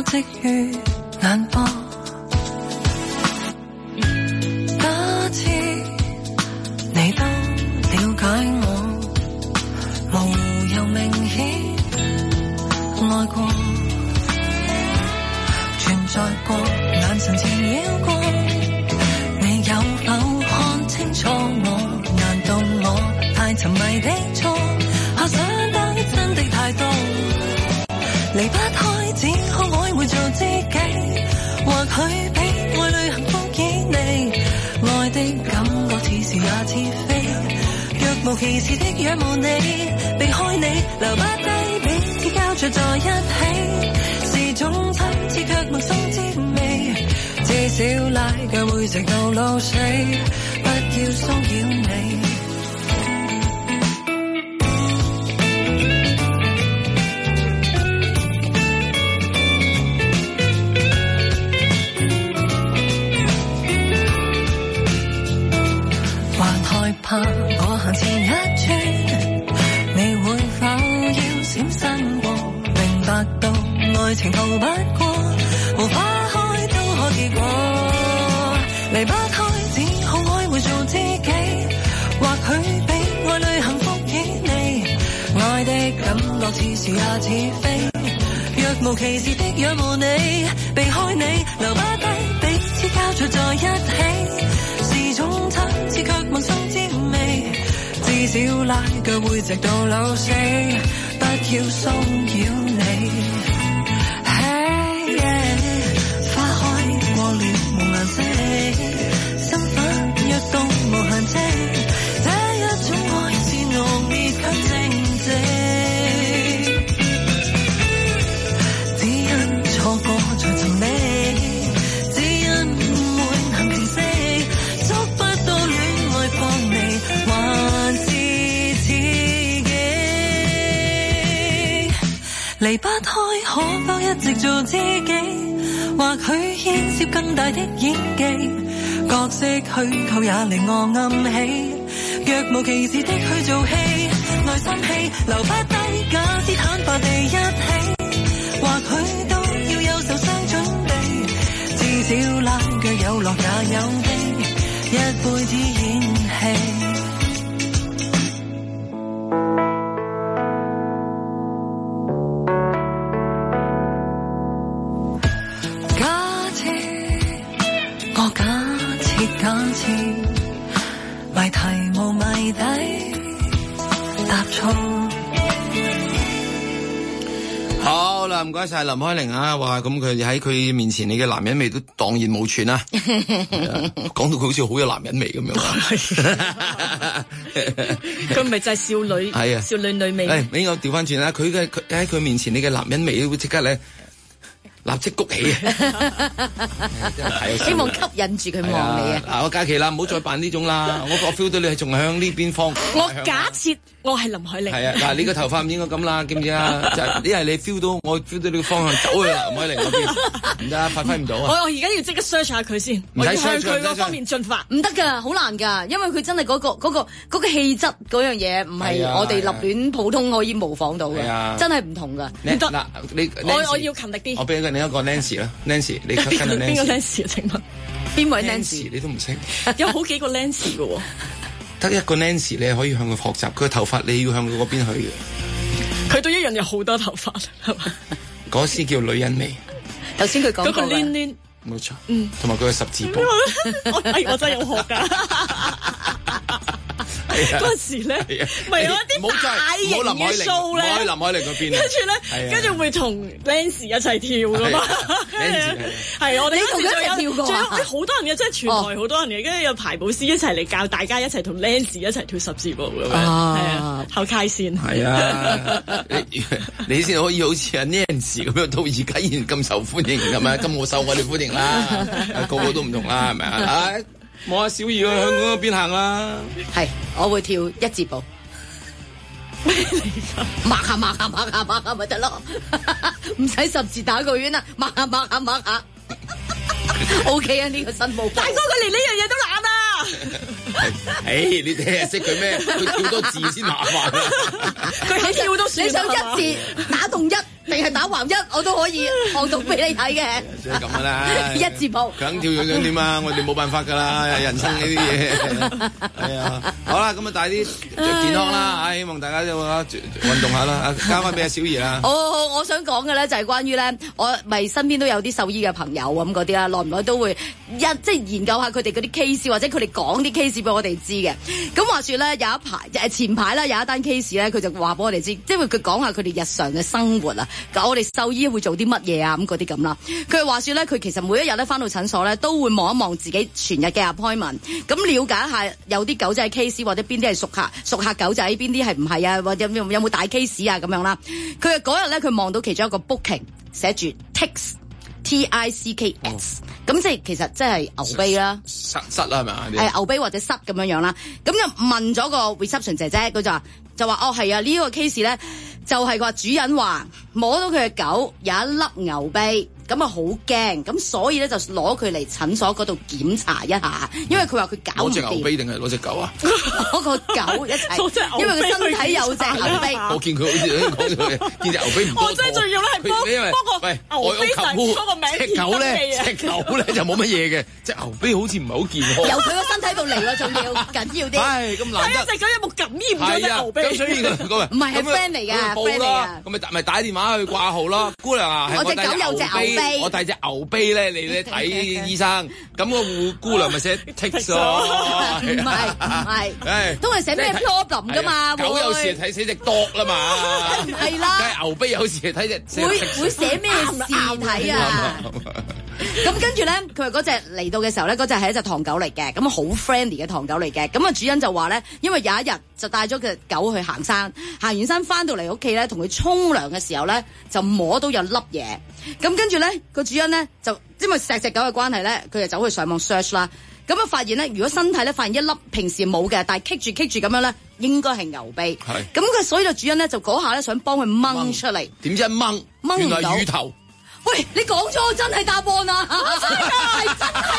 多積於眼波。假設你都了解我，模糊又明顯愛過，存在過，眼神纏繞過，你有否看清楚我？難道我太沉迷的錯？下想得真的太多，離不開只可愛會做自己，或許比愛侶幸福遠離，愛的感覺似是也似非，若無其事的仰慕你，避開你，留不低彼此交錯在一起，是種親切卻陌生滋味，至少拉腳會直到老死，不要騷擾你。怕我行前一轉，你會否要閃身過？明白到愛情逃不過，無法開都可結果，離不開只可愛會做自己，或許比愛侶幸福遠離，愛的感覺似是也似非，若無其事的仰慕你，避開你，留不低彼此交錯在一起，是種親切卻陌生滋味，至少拉腳會直到老死，不要騷擾你。Hey, yeah, 花開過了無顏色，身份若到無限制，這一種愛是濃烈卻靜寂，只因錯過才尋覓，只因誤會難平息，捉不到戀愛放微，還是刺激，離不開可否一直做自己，或許牽涉更大的演技，角色虛構也令我暗喜，若無其事的去做戲，內心戲留不低假肢坦白地一起，或許都要有受傷準備，至少拉腳有樂也有悲，一輩子演戲。假設謎題無謎底，答錯。 好啦，唔該晒林開玲啊，話咁佢喺佢面前，你嘅男人味都蕩然無存啊！講到佢好似好有男人味咁樣。 佢咪就係少女，係啊，少女女味。 誒，俾我調翻轉啦，佢喺佢面前，你嘅男人味都會即刻咧。立即谷起希望吸引住佢望你啊！ 嗱，我假期啦，唔好再扮呢種啦。我 feel 到你係仲向呢邊方。 我假設我係林海玲。 係啊，嗱，你個頭髮唔應該咁啦，知唔知啊？就係因為你 feel 到，我 feel 到你個方向走去啦，林海玲嗰邊，唔得，發揮唔到啊！ 我而家要即刻 search 下佢先，我要向佢嗰方面進發。 唔得㗎，好難㗎，因為佢真係嗰個氣質嗰樣嘢，唔係我哋立亂普通可以模仿到嘅，真係唔同㗎。 唔得， 嗱，你我要勤力啲。 我俾另一個 Nancy 啦。Nancy， 你跟緊 Nancy？ 邊個 Nancy 啊？請問邊位 Nancy？ 你都唔識？ 有好幾個 Nancy 嘅喎。 得一個 Nancy， 你可以向佢學習。佢嘅頭髮你要向佢嗰邊去嘅。 佢都一樣有好多頭髮，係嘛？ 嗰時叫女人味。 頭先佢講嗰個攣攣， 冇錯。同埋佢嘅十字步。 我真係有學㗎。嗰陣時咧，咪有一啲大型嘅 show 咧， 林海玲嗰邊， 跟住會同 Nancy 一齊跳噶嘛，係我哋嗰時仲有跳過，好多人嘅，即係全台好多人嘅，跟住有排舞師一齊嚟教大家一齊同 Nancy 一齊跳十字步咁樣，係啊，好開心。係啊， 你先可以好似阿 Nancy 咁樣，到而家依然咁受歡迎係咪？咁我受我哋歡迎啦，個個都唔同啦，係咪啊？望下小儀去香港嗰邊行啦， 係，我會跳一字步，抹下咪得咯，唔使十字打個圈啦，抹下，OK 啊，呢個新步，大哥佢連呢樣嘢都懶啊， 你聽日識佢咩？佢跳多字先麻煩啊， 佢喺跳都算， 你想一字打動一。 定係打橫一，我都可以學到俾你睇嘅。 就係咁噶啦， 一字步， 梗跳樣樣點啊？我哋冇辦法噶啦，人生呢啲嘢係啊。好啦，咁啊帶啲健康啦，希望大家都運動下啦。交翻俾阿小儀啦。 我想講嘅咧就係關於咧，我咪身邊都有啲獸醫嘅朋友咁嗰啲啦，耐唔耐都會即係研究下佢哋嗰啲 case， 或者佢哋講啲 case 俾我哋知嘅。咁話說咧，有一排前排啦，有一單 case 咧，佢就話俾我哋知，即係佢講下佢哋日常嘅生活啊，我哋獸醫會做啲乜嘢啊咁嗰啲咁啦。佢話說咧，佢其實每一日咧翻到診所咧，都會望一望自己全日嘅 appointment，咁了解一下有啲狗仔 case 或者邊啲係熟客狗仔，邊啲係唔係啊，或者有冇大 case 啊咁樣啦。佢嗰日咧，佢望到其中一個 booking 寫住 TICKS，咁即係其實即係牛髀啦， 塞啦係咪啊？ 係牛髀或者塞咁樣樣啦。咁就問咗個 reception 姐姐，佢就話哦係啊，呢個 case 咧就係話主人話摸到佢嘅狗有一粒牛髀。咁啊好驚，咁所以咧就攞佢嚟診所嗰度檢查一下，因為佢話佢搞唔掂。攞隻牛髀定係攞隻狗啊？攞個狗一齊，因為佢身體有隻牛髀。 我見佢好似講咗，見隻牛髀唔多。 我真係仲要咧係幫個牛髀就嗰個名。 隻狗咧就冇乜嘢嘅，隻牛髀好似唔係好健康。 由佢個身體度嚟喎，仲要緊要啲。 唉，咁難得。 隻狗有冇感染咗隻牛髀？ 咁所以唔係係 friend 嚟㗎，friend 嚟㗎。 咁咪打電話去掛號咯，姑娘啊， 我隻狗有隻牛髀。 我帶隻牛髀咧，你咧睇醫生，咁個姑娘咪寫 tick 咗， 唔係，都係寫咩 problem 噶嘛？ 狗有時睇寫隻 dog 啦嘛， 係啦， 梗係牛髀有時睇隻會寫咩字睇啊？咁跟住咧，佢話嗰隻嚟到嘅時候咧，嗰隻係一隻唐狗嚟嘅，咁好 friendly 嘅唐狗嚟嘅。咁啊主人就話咧，因為有一日就帶咗隻狗去行山，行完山翻到嚟屋企咧，同佢沖涼嘅時候咧，就摸到有粒嘢。咁跟住咧，個主人咧就因為錫隻狗嘅關係咧，佢就走去上網 search 啦。咁啊發現咧，如果身體咧發現一粒平時冇嘅，但係棘住咁樣咧，應該係牛髀。係。咁佢所以就主人咧就嗰下咧想幫佢掹出嚟。 點知掹唔到？原來乳頭。 喂，你講咗真係答案啊！真係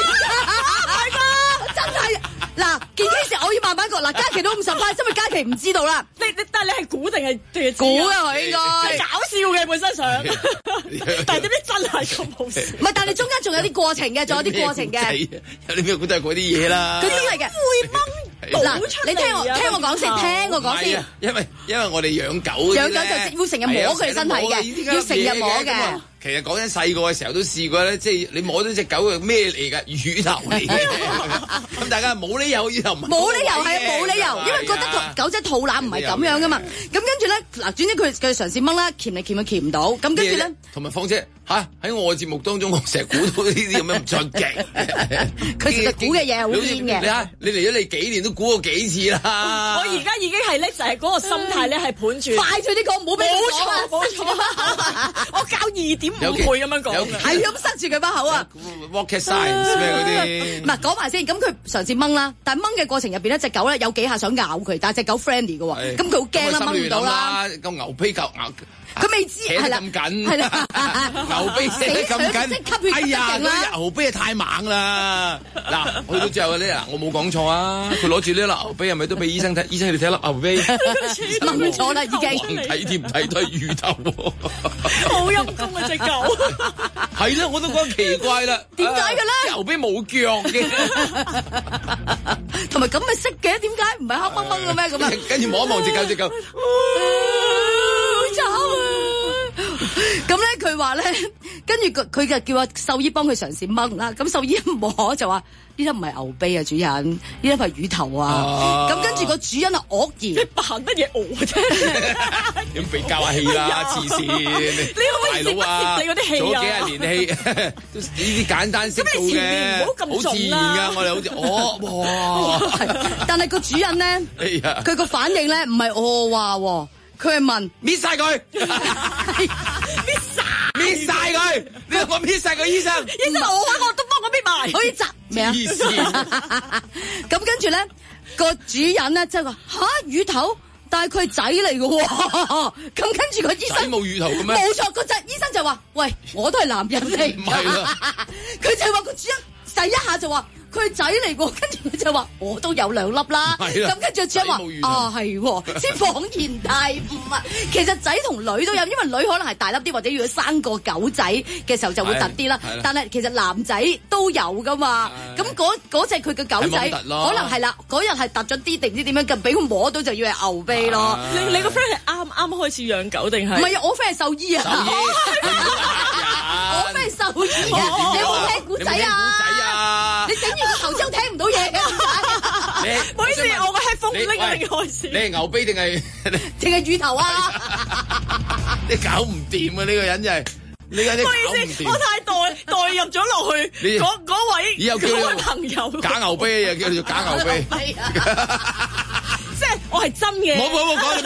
真係嗱，件 case 我要慢慢講。嗱，嘉琪都50塊，因為嘉琪唔知道啦。 但係你係估定係估啊？佢應該搞笑嘅本身上，但係點知真係咁好笑？ 唔係，但係你中間仲有啲過程嘅，仲有啲過程嘅。 有啲咩估都係嗰啲嘢啦。 嗰啲嚟嘅會掹。嗱，你聽我講先，聽我講先。 因為我哋養狗就會成日摸佢身體嘅，要成日摸嘅。 其實講緊細個嘅時候都試過咧，即係你摸到隻狗係咩嚟㗎？乳頭嚟嘅。咁大家冇理由乳頭冇理由係冇理由，因為覺得狗仔肚腩唔係咁樣噶嘛。咁跟住咧，嗱，總之佢嘗試掹啦，鉗嚟鉗唔到。咁跟住咧， 同埋況且喺我嘅節目當中，我成日估到呢啲咁樣唔出奇。 佢其實估嘅嘢係好堅嘅。 你嚟咗你幾年都估過幾次啦。 我而家已經係咧，就係嗰個心態咧，係盤住。 快脆啲講，唔好俾我講啊！ 冇錯，我教2.5倍咁樣講， 係咁塞住佢把口啊 ！Rocket science 咩嗰啲？ 唔係講埋先，咁佢嘗試掹啦，但係掹嘅過程入邊咧，隻狗咧有幾下想咬佢，但係隻狗 friendly 嘅喎，咁佢好驚啦，掹唔到啦。 咁牛髀狗咬。 佢未知係啦， 咁緊係啦，牛髀寫得咁緊，哎呀，嗰牛髀太猛啦！嗱，去到最後咧，我冇講錯啊！佢攞住呢粒牛髀，係咪都俾醫生睇？醫生你睇粒牛髀， 掹咗啦已經。 睇添唔睇都係乳頭， 好陰功啊隻狗！ 係啦，我都覺得奇怪啦， 點解嘅咧？ 牛髀冇腳嘅， 同埋咁咪識嘅？點解唔係黑掹掹嘅咩？咁啊， 跟住望一望隻狗。 咁咧，佢話咧，跟住佢就叫阿獸醫幫佢嘗試掹啦。咁獸醫一摸就話：呢粒唔係牛髀啊，主人，呢粒係乳頭啊。咁跟住個主人啊，愕然， 你扮乜嘢啫？ 咁俾教下氣啦，黐線！ 你可唔可以食乜食你嗰啲氣啊？ 做咗幾廿年氣，呢啲簡單識做嘅，好自然噶。我哋好似哇！ 但係個主人咧，佢個反應咧唔係我話，佢係問搣晒佢，搣晒佢，你同我搣晒佢，醫生， 我都幫我搣埋， 可以摘咩啊？咁跟住咧，個主人咧即係話乳頭，但係佢係仔嚟嘅喎。咁跟住個醫生冇乳頭嘅咩？ 冇錯，個仔醫生就話：喂，我都係男人嚟。 唔係啦， 佢就係話個主人第一下就話。 佢仔嚟喎，跟住佢就話我都有2粒啦。咁跟住主人話係喎，先恍然大悟啊！其實仔同女都有，因為女可能係大粒啲，或者如果生個狗仔嘅時候就會突啲啦。但係其實男仔都有噶嘛。咁嗰隻佢嘅狗仔可能係啦，嗰日係突咗啲定唔知點樣，俾佢摸到就以為牛髀咯。 你個 friend 係啱開始養狗定係？ 唔係啊，我 friend 係獸醫啊。我 friend 係獸醫啊。你有冇聽古仔啊？你整完個頭之後聽唔到嘢嘅。 唔好意思，我個 headphone 拎嚟開始。 你係牛髀定係乳頭啊？ 你搞唔掂啊！呢個人真係。唔好意思，我太代入咗落去嗰位以後叫你朋友假牛髀又叫你做假牛髀， 即係我係真嘅。 冇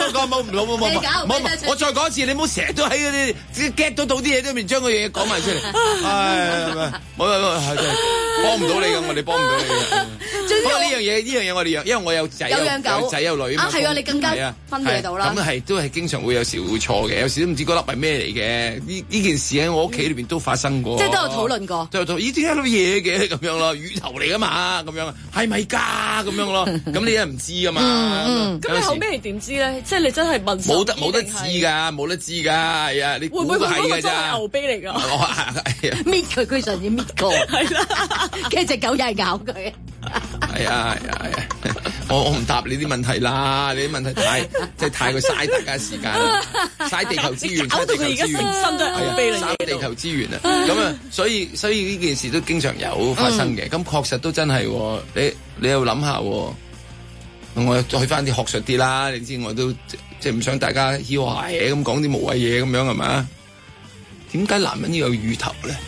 我再講一次，你唔好成日都喺嗰啲 get 到啲嘢都面將個嘢講埋出嚟。冇真係幫唔到你㗎，我哋幫唔到你嘅。不過呢樣嘢我哋養，因為我有仔有仔有女啊。 係啊，你更加分野到啦。 咁係都係經常會有時會錯嘅，有時都唔知嗰粒係咩嚟嘅。呢件事喺我屋企裏邊都發生過。 即係都有討論過。 都有討論，咦？點解粒嘢嘅咁樣咯？乳頭嚟㗎嘛？咁樣係咪㗎？咁樣咯？咁你又唔知㗎嘛？ 咁你後尾係點知咧？即係你真係問冇得知㗎，冇得知㗎。係啊，你會唔會係嗰個真係牛髀嚟㗎？ 搣佢上次搣過， 係啦， 跟住隻狗又係咬佢。 係啊，我唔答你啲問題啦，你啲問題太過嘥大家時間，嘥地球資源， 搞到佢而家成身都係牛髀嚟嘅， 嘥地球資源啊！咁啊，所以呢件事都經常有發生嘅，咁確實都真係，你又諗下，我去翻啲學術啲啦，你知我都即係唔想大家囂嘢咁講啲無謂嘢咁樣係咪？點解男人要有乳頭咧？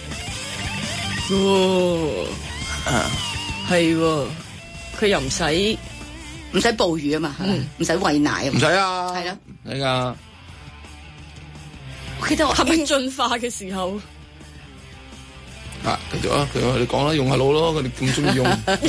係喎，佢又唔使哺乳啊嘛，唔使餵奶啊， 唔使啊， 係咯， 係噶。 我記得係咪進化嘅時候？ 繼續啊，你講啦，用下腦咯，佢哋咁中意用。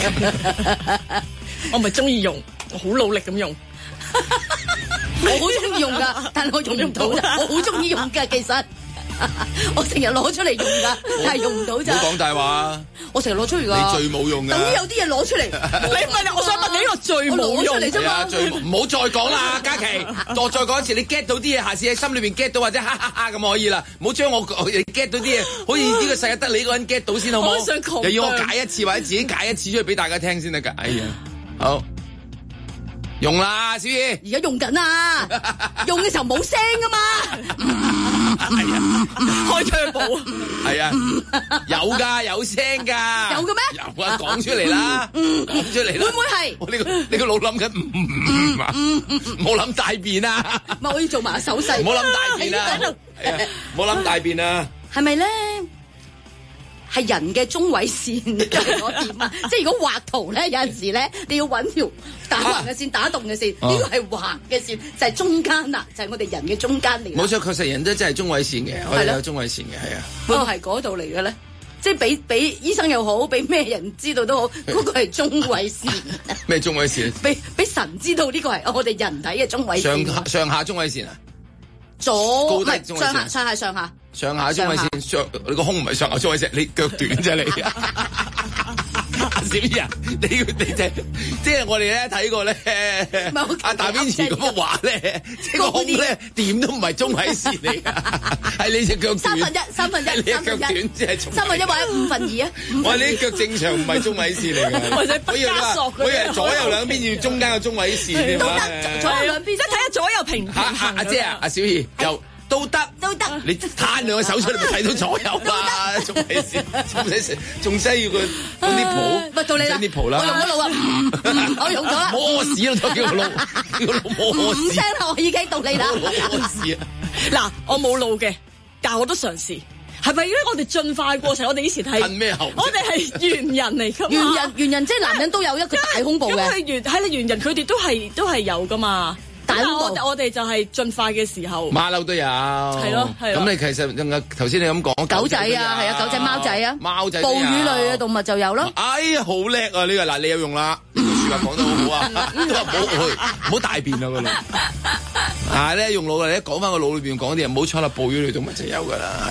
我唔係中意用，我好努力咁用。 我好中意用噶，但係我用唔到咋，我好中意用噶，其實。我成日攞出嚟用噶，但係用唔到咋。 唔好講大話。 我成日攞出嚟噶。 你最冇用噶。 等於有啲嘢攞出嚟。 你唔係，我想問你呢個最冇用嚟啫嘛。 唔好再講啦，嘉琪。我再講一次，你 get 到啲嘢，下次喺心裏邊 get 到或者哈哈哈咁可以啦。唔好將我 get 到啲嘢，好似呢個世界得你一個人 get 到先好唔好？又要我解一次或者自己解一次出去俾大家聽先得噶。哎呀，好。用啦，小儀。 而家用緊啊！用嘅時候冇聲噶嘛。 係啊， 開窗寶。 係啊，有㗎，有聲㗎。 有嘅咩？ 有啊，講出嚟啦，講出嚟啦。 會唔會係？ 你個腦諗緊冇諗大便啊！ 唔係，我要做埋手勢。 唔好諗大便啊！唔好諗大便啊！ 係咪咧？係人嘅中位線我點啊？即係如果畫圖咧，有陣時咧，你要揾條打橫嘅線、打戙嘅線，呢個係橫嘅線，就係中間啦，就係我哋人嘅中間嚟。 冇錯，確實人都真係中位線嘅，我哋有中位線嘅，係啊。 會唔會係嗰度嚟嘅咧？即係俾醫生又好，俾咩人知道都好，嗰個係中位線。 咩中位線？ 俾神知道呢個係我哋人體嘅中位線。 上下中位線啊？ 左高低中位線。上下上下。 上下中位線，你個胸唔係上下中位線，你腳短啫你。阿小儀啊，你即係我哋咧睇過咧，阿大邊池嗰幅畫咧，即係個胸咧點都唔係中位線嚟㗎，係你隻腳短。 三分一， 你隻腳短即係三分一或者5/2啊？ 我哋啲腳正常唔係中位線嚟㗎， 或者畢加索嗰啲。 我以為左右兩邊要中間個中位線。 都得，左右兩邊即係睇下左右平衡。 阿姐啊，阿小儀又。都得，你攤兩個手出嚟咪睇到左右嘛？仲係先，仲需要嗰啲譜， 唔係到你啦，我用咗腦啊，我用咗啦， 摸屎咯，叫個腦摸屎。 5聲啦，我已經到你啦。 摸屎啊！ 嗱，我冇腦嘅，但係我都嘗試。係咪咧？我哋進化過程，我哋以前係咩後？ 我哋係猿人嚟㗎嘛？ 猿人即係男人都有一個大胸部嘅。 咁係猿人，佢哋都係有㗎嘛？我哋就係進化嘅時候， 馬騮都有，係咯。咁你其實頭先你咁講， 狗仔啊，係啊，狗仔、貓仔啊， 貓仔、 哺乳類嘅動物就有咯。 哎呀，好叻啊！呢個嗱，你有用啦，呢句説話講得好好啊，唔好大便啊個腦。啊咧用腦啊，你講翻個腦裏邊講啲嘢，唔好錯啦，哺乳類動物就有㗎啦，係啊。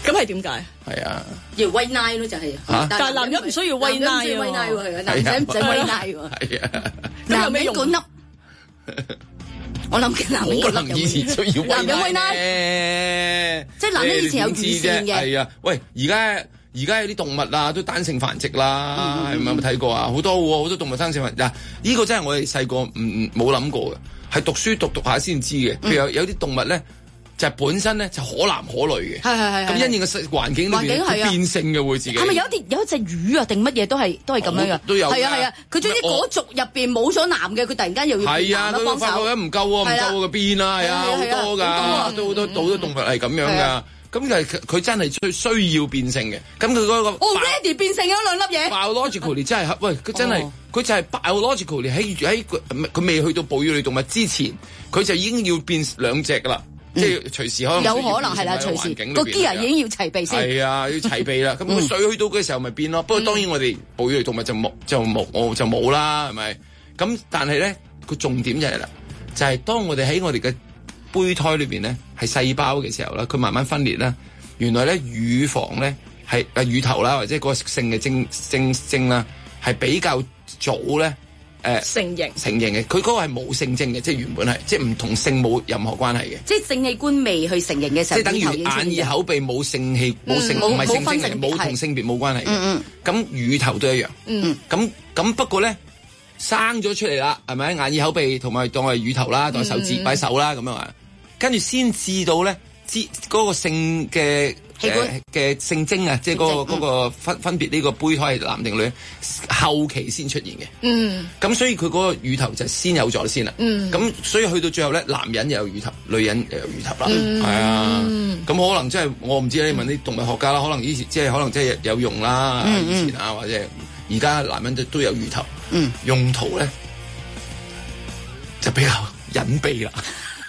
咁係點解？ 係啊， 要威奶咯，就係。 嚇但係男人唔需要威奶啊， 威奶喎，係啊，男仔唔使威奶喎。 係啊， 男人個粒，我諗緊男人個粒可能以前需要男人威奶，即係男人以前有乳腺嘅。 係啊，喂，而家有啲動物啊都單性繁殖啦，係咪有冇睇過啊？好多喎，好多動物單性繁殖。嗱，呢個真係我哋細個冇諗過嘅，係讀書讀下先知嘅。譬如有啲動物咧。就係本身咧就可男可女嘅， 係咁因應個環境裏邊佢變性嘅會自己。係咪有一隻魚啊？定乜嘢都係咁樣嘅？都有。係啊，佢總之嗰族入邊冇咗男嘅，佢突然間又要變男啦，幫手。係啊，佢發覺唔夠喎，佢變啦，係啊，好多㗎，都好多動物係咁樣㗎。咁就係佢真係需要變性嘅。咁佢嗰個 already 變性咗兩粒嘢。 biologically 真係喂，佢真係佢就係 biologically 喺佢未去到哺乳類動物之前，佢就已經要變兩隻㗎啦。即係隨時可能有可能係啦，隨時個 gear 已經要齊備先。 係啊，要齊備啦。咁佢水去到嘅時候咪變咯。不過當然我哋哺乳類動物就冇啦，係咪？咁但係咧個重點就係啦，就係當我哋喺我哋嘅胚胎裏邊咧係細胞嘅時候咧，佢慢慢分裂啦。原來咧乳房咧係乳頭啦，或者個性嘅徵啦，係比較早咧。 成型嘅，佢嗰個係冇性徵嘅，即係原本係，即係唔同性冇任何關係嘅。 即係性器官未去成型嘅時候， 即係等於眼耳口鼻冇性器冇性唔係性徵嘅，冇同性別冇關係嘅。咁乳頭都一樣。咁不過咧生咗出嚟啦，係咪？眼耳口鼻同埋當係乳頭啦，當係手指擺手啦咁樣啊，跟住先至到咧知嗰個性嘅。嘅性徵啊，即係嗰個分別呢個胚胎係男定女，後期先出現嘅。咁所以佢嗰個乳頭就先有咗先啦。咁所以去到最後咧，男人又有乳頭，女人又有乳頭啦。係啊，咁可能即係我唔知你問啲動物學家啦，可能以前即係有用啦，以前啊或者而家男人都有乳頭。用途咧就比較隱蔽啦。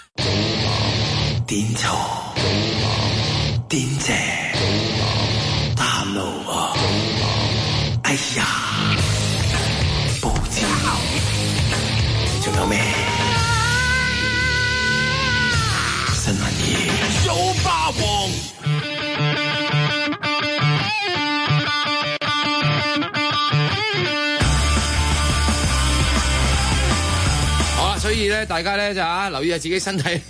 點錯？點正大路啊！哎呀，報紙仲有咩新聞嘢？ 小霸王。 所以咧，大家咧就留意下自己身體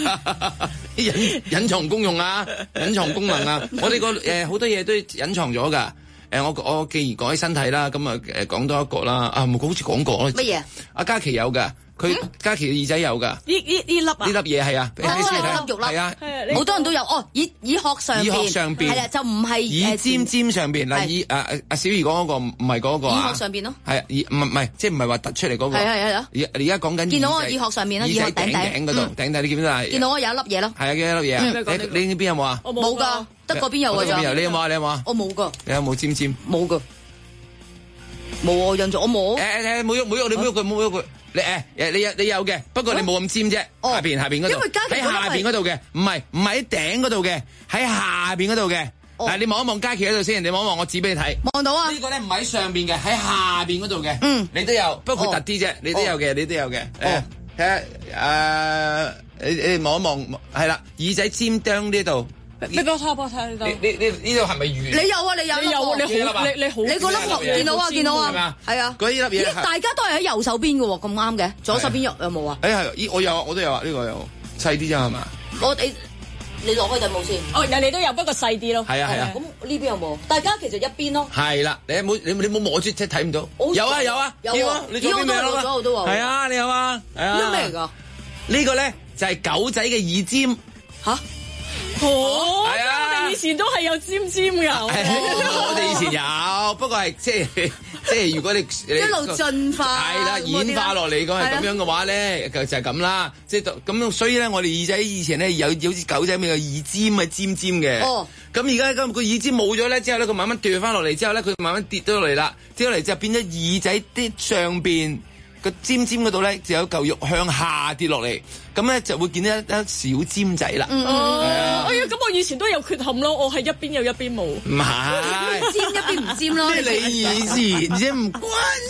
隱藏功用啊，隱藏功能啊。我哋個好多嘢都隱藏咗㗎。我既然講起身體啦，咁啊講多一個啦。啊，好似講過乜嘢？阿嘉琪有㗎。佢嘉琪嘅耳仔有㗎， 呢粒啊， 呢粒嘢係啊， 粒肉啦， 係啊， 好多人都有哦。耳殼上邊係啊，就唔係耳尖上邊嗱，阿小儀講嗰個唔係嗰個啊， 耳殼上邊咯， 係唔係即係唔係話突出嚟嗰個？ 係啊， 而家講緊見到我耳殼上面啦，耳殼頂嗰度頂頂，你見唔見到？ 見到我有一粒嘢咯， 係啊，幾多粒嘢？你呢邊有冇啊？ 我冇㗎，得嗰邊有㗎咋？ 你有冇啊？你有冇啊？ 我冇㗎。 你有冇尖尖？ 冇㗎，冇我印象，我冇。 冇喐，你冇喐佢，冇喐佢。你有嘅，不過你冇咁尖啫。下邊嗰度，喺下邊嗰度嘅，唔係喺頂嗰度嘅，喺下邊嗰度嘅。嗱，你望一望嘉琪嗰度先，你望一望我指俾你睇。望到啊！呢個咧唔喺上邊嘅，喺下邊嗰度嘅。你都有，不過佢突啲啫。你都有嘅，你都有嘅。睇下你望一望，係啦，耳仔尖釘呢度。 你俾我睇呢度。 呢度係咪圓？ 你有啊，你好，你個粒見到啊，係啊， 嗰啲粒嘢。 大家都係喺右手邊嘅喎，咁啱嘅，左手邊有冇啊？ 我有啊，我都有啊，呢個有細啲啫係嘛？ 你攞開頂帽先。 哦，人哋都有，不過細啲咯。 係啊。 咁呢邊有冇？大家其實一邊咯。 係啦，你冇摸住即係睇唔到。有啊。你左邊咩咯？係啊，你有啊。 呢咩嚟㗎？ 呢個咧就係狗仔嘅耳尖。 嚇？係啊！我哋以前都係有尖㗎。 我哋以前有，不過係即係如果你一路進化係啦，演化落嚟講係咁樣嘅話咧，就係咁啦。即係咁，所以咧，我哋耳仔以前咧有好似狗仔咁嘅耳尖啊，尖尖嘅。咁而家個耳尖冇咗咧，之後咧佢慢慢掉翻落嚟，之後咧佢慢慢跌咗落嚟啦，跌落嚟之後變咗耳仔啲上邊個尖尖嗰度咧就有嚿肉向下跌落嚟，咁咧就會見到一小尖仔啦。 哎呀，咁我以前都有缺陷咯，我係一邊有一邊冇。 唔係尖一邊唔尖咯。 即係你以前啫，唔關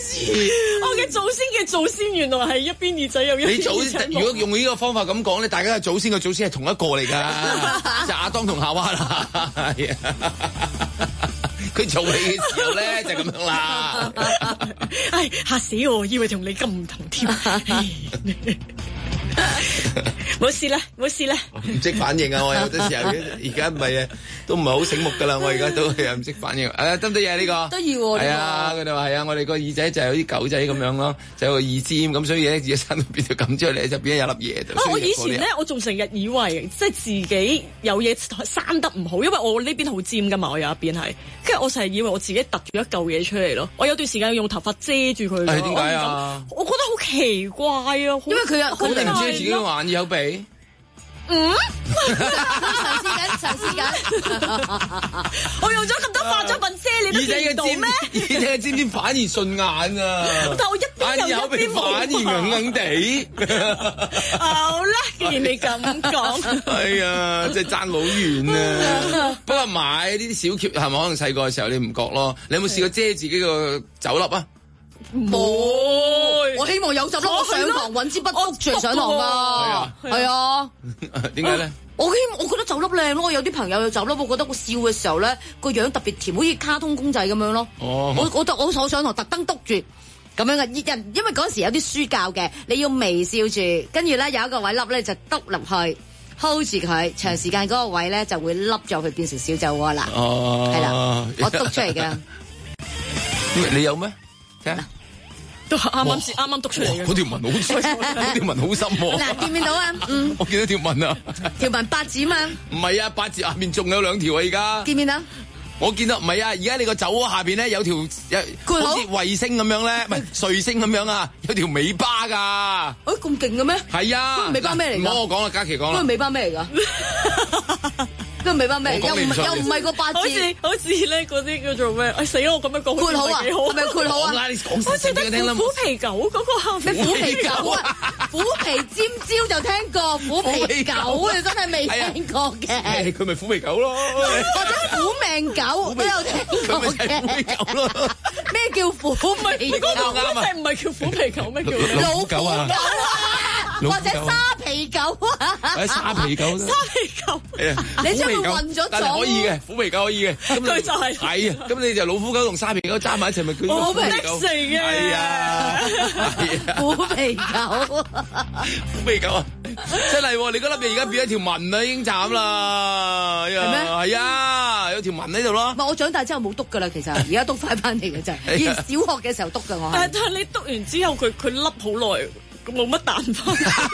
我嘅祖先嘅祖先原來係一邊耳仔有一邊你祖耳仔冇。 如果用呢個方法咁講咧，大家嘅祖先係同一個嚟㗎，就亞當同夏娃啦。係啊，佢做你嘅時候咧就咁樣啦。 唉，嚇死我，以為同你咁唔同添。冇事啦，冇事啦。 唔識反應啊！我有啲時候而家唔係啊，都唔係好醒目㗎啦。我而家都係唔識反應。得唔得嘢呢個？ 得意喎！ 係啊，佢哋話係啊，我哋個耳仔就係有啲狗仔咁樣咯，就有個耳尖咁，所以咧耳仔生到變到咁出嚟，就變咗有粒嘢。 我以前咧，我仲成日以為即係自己有嘢生得唔好，因為我呢邊好尖㗎嘛，我有一邊係，跟住我成日以為我自己突咗一嚿嘢出嚟咯。我有段時間用頭髮遮住佢。 係點解啊？ 我覺得好奇怪啊！因為佢有好定遮自己個眼耳口鼻。 嘗試緊。 我用咗咁多化妝品遮你都見到咩？ 耳仔嘅尖尖反而順眼啊！ 但我一邊有一邊反而硬硬地。 好啦，既然你咁講， 係啊，即係爭好遠啊！不過買呢啲小橋係咪可能細個嘅時候你唔覺咯？你有冇試過遮自己個酒粒啊？ 冇，我希望有酒粒，我上堂揾支筆篤住嚟上堂㗎。係啊， 點解咧？ 我覺得酒粒靚咯，有啲朋友有酒粒，我覺得我笑嘅時候咧個樣特別甜，好似卡通公仔咁樣咯。 哦， 我上堂特登篤住咁樣嘅，因為嗰陣時有啲書教嘅，你要微笑住，跟住咧有一個位凹咧就篤入去 hold 住佢，長時間嗰個位咧就會凹咗佢變成小酒窩啦。 哦， 係啦，我篤出嚟嘅。 你有咩？ 都啱篤出嚟嘅。 嗰條紋好深，嗰條紋好深喎。 嗱，見唔見到啊？ 我見到條紋啊。條紋8字嘛？ 唔係啊，8字下面仲有2條啊，而家。 見唔見到？ 我見到唔係啊，而家你個酒窩下邊咧有條好似衛星咁樣咧，唔係彗星咁樣啊，有條尾巴㗎。 咁勁嘅咩？ 係啊。 嗰個尾巴咩嚟㗎？ 唔好我講啦，嘉琪講啦。 嗰個尾巴咩嚟㗎？嗰個尾巴咩？又唔係個8字， 好似咧嗰啲叫做咩？死啦！我咁樣講括號啊，係咪括號啊？ 你講好似得虎皮狗嗰個咩虎皮狗啊？虎皮尖椒就聽過，虎皮狗啊真係未聽過嘅。 佢咪虎皮狗咯？ 或者虎命狗都有聽過嘅。 虎皮狗咯？ 咩叫虎皮狗？ 嗰隻唔係叫虎皮狗咩？叫老虎狗啊？或者沙皮狗啊？ 沙皮狗。 沙皮狗。 你將佢混咗但係可以嘅，虎皮狗可以嘅。 佢就係係啊，咁你就老虎狗同沙皮狗揸埋一齊咪叫虎皮狗成嘅。 係啊， 虎皮狗。 虎皮狗啊！真係，你嗰粒嘢而家變咗條紋啦，已經慘啦。係咩？係啊，有條紋喺度咯。 唔係，我長大之後冇篤噶啦，其實而家篤翻嚟嘅啫。以前小學嘅時候篤噶我。 但係你篤完之後，佢凹好耐。冇乜彈翻。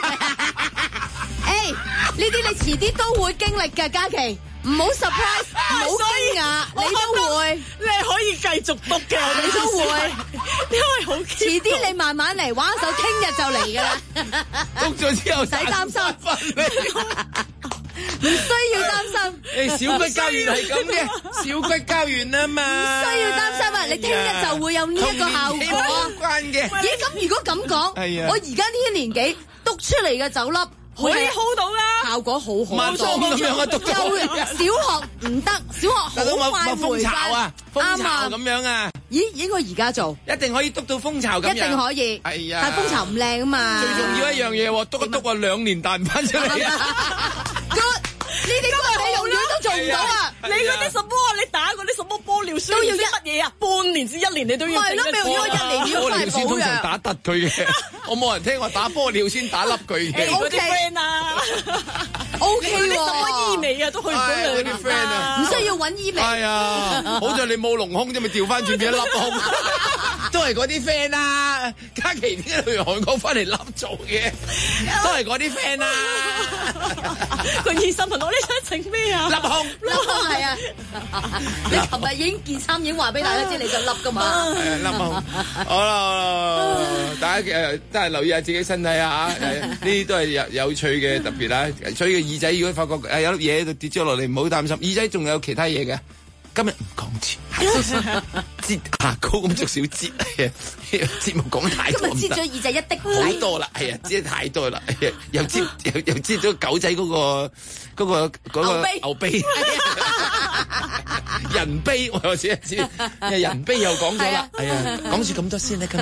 呢啲你遲啲都會經歷嘅，嘉琪，唔好 surprise，唔好驚訝，你都會， 你係可以繼續篤嘅， 你都會， 因為好遲啲你慢慢嚟，玩手聽日就嚟噶啦。 篤咗之後， 唔使擔心。唔需要擔心。 小骨膠原係咁嘅，小骨膠原啊嘛。 唔需要擔心啊，你聽日就會有呢一個效果。 關嘅。 咦，咁如果咁講，我而家呢啲年紀篤出嚟嘅酒粒可以 hold 到啦， 效果好好。 慢鬆咁樣啊，篤咗。 小學唔得，小學好快回翻。 啱啊，咁樣啊。 咦，應該而家做， 一定可以篤到蜂巢咁樣。 一定可以。 係啊。 但係蜂巢唔靚啊嘛。 最重要一樣嘢喎，篤一篤啊，2年彈唔翻出嚟啊。 呢啲今日美容院都做唔到啊！ 你嗰啲什麼啊？你打嗰啲什麼玻尿酸都要乜嘢啊？半年至1年你都要。 係咯，美容院1年要翻嚟保養。玻尿酸通常打突佢嘅，我冇人聽話打玻尿酸打凹佢嘅。 嗰啲 friend 啊 ，OK 喎。 你什麼醫美啊都去唔到嗰啲 friend 啊， 唔需要揾醫美。 係啊，好在你冇隆胸啫，咪調翻轉變一粒胸。都係嗰啲 friend 啊，嘉琪點解去韓國翻嚟笠做嘅？都係嗰啲 friend 啊。 個醫生問我你想整咩啊？ 笠胸， 係啊！你琴日已經件衫已經話俾大家知你就笠噶嘛？ 係笠胸。好啦，大家真係留意下自己身體啊！呢啲都係有趣嘅特別啦。所以耳仔如果發覺有粒嘢喺度跌咗落嚟，唔好擔心。耳仔仲有其他嘢嘅。今日唔講住，擠牙膏咁逐少擠，節目講太多。 今日擠咗耳仔一滴好多啦，係啊，擠得太多啦，又擠咗狗仔嗰個牛鼻， 人悲，我又知一知，人悲又講咗啦。係啊，講住咁多先啦，今日。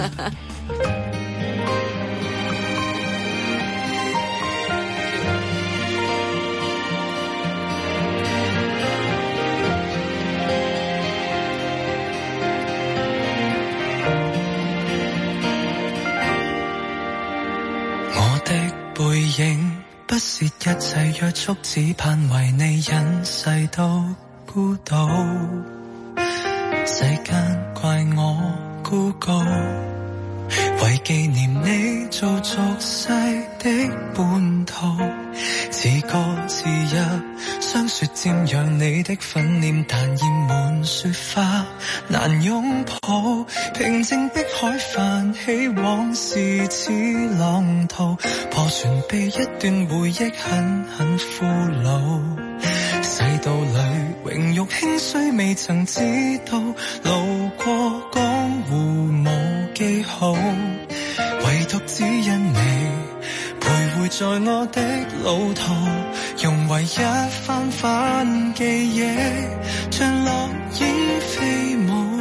背影不是一切約束，只盼為你隱世到孤島。世間怪我孤高，為紀念你做俗世的叛徒。自歌自入，雙雪瞻仰你的憤念，但染滿雪花難擁抱。平靜碧海泛起往事似浪濤，破船被一段回憶狠狠俘虜。世道裏榮辱興衰未曾知道，路過江湖無記號，唯獨只因你徘徊在我的路途，融為一番番記憶，像落英飛舞。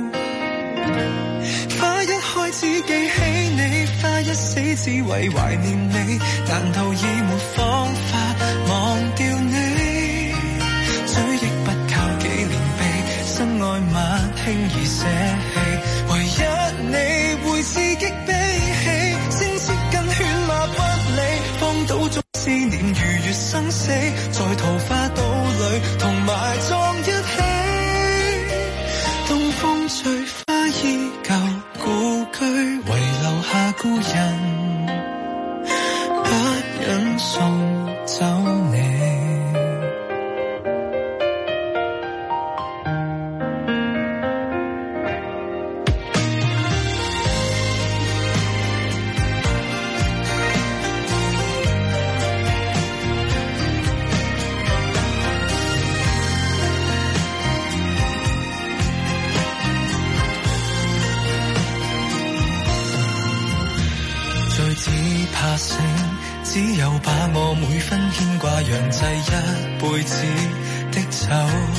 花一開始記起你，花一死只為懷念你，難道已沒方法忘掉你？追憶不靠紀念碑，身外物輕易捨棄，唯一你會刺激悲喜，聲色跟犬馬不理，荒島中思念如月生死，在桃花島裏同埋葬一起。東風吹花依舊，故居遺留下故人，不忍送走你。怕醒，只有把我每分牽掛釀製一輩子的酒，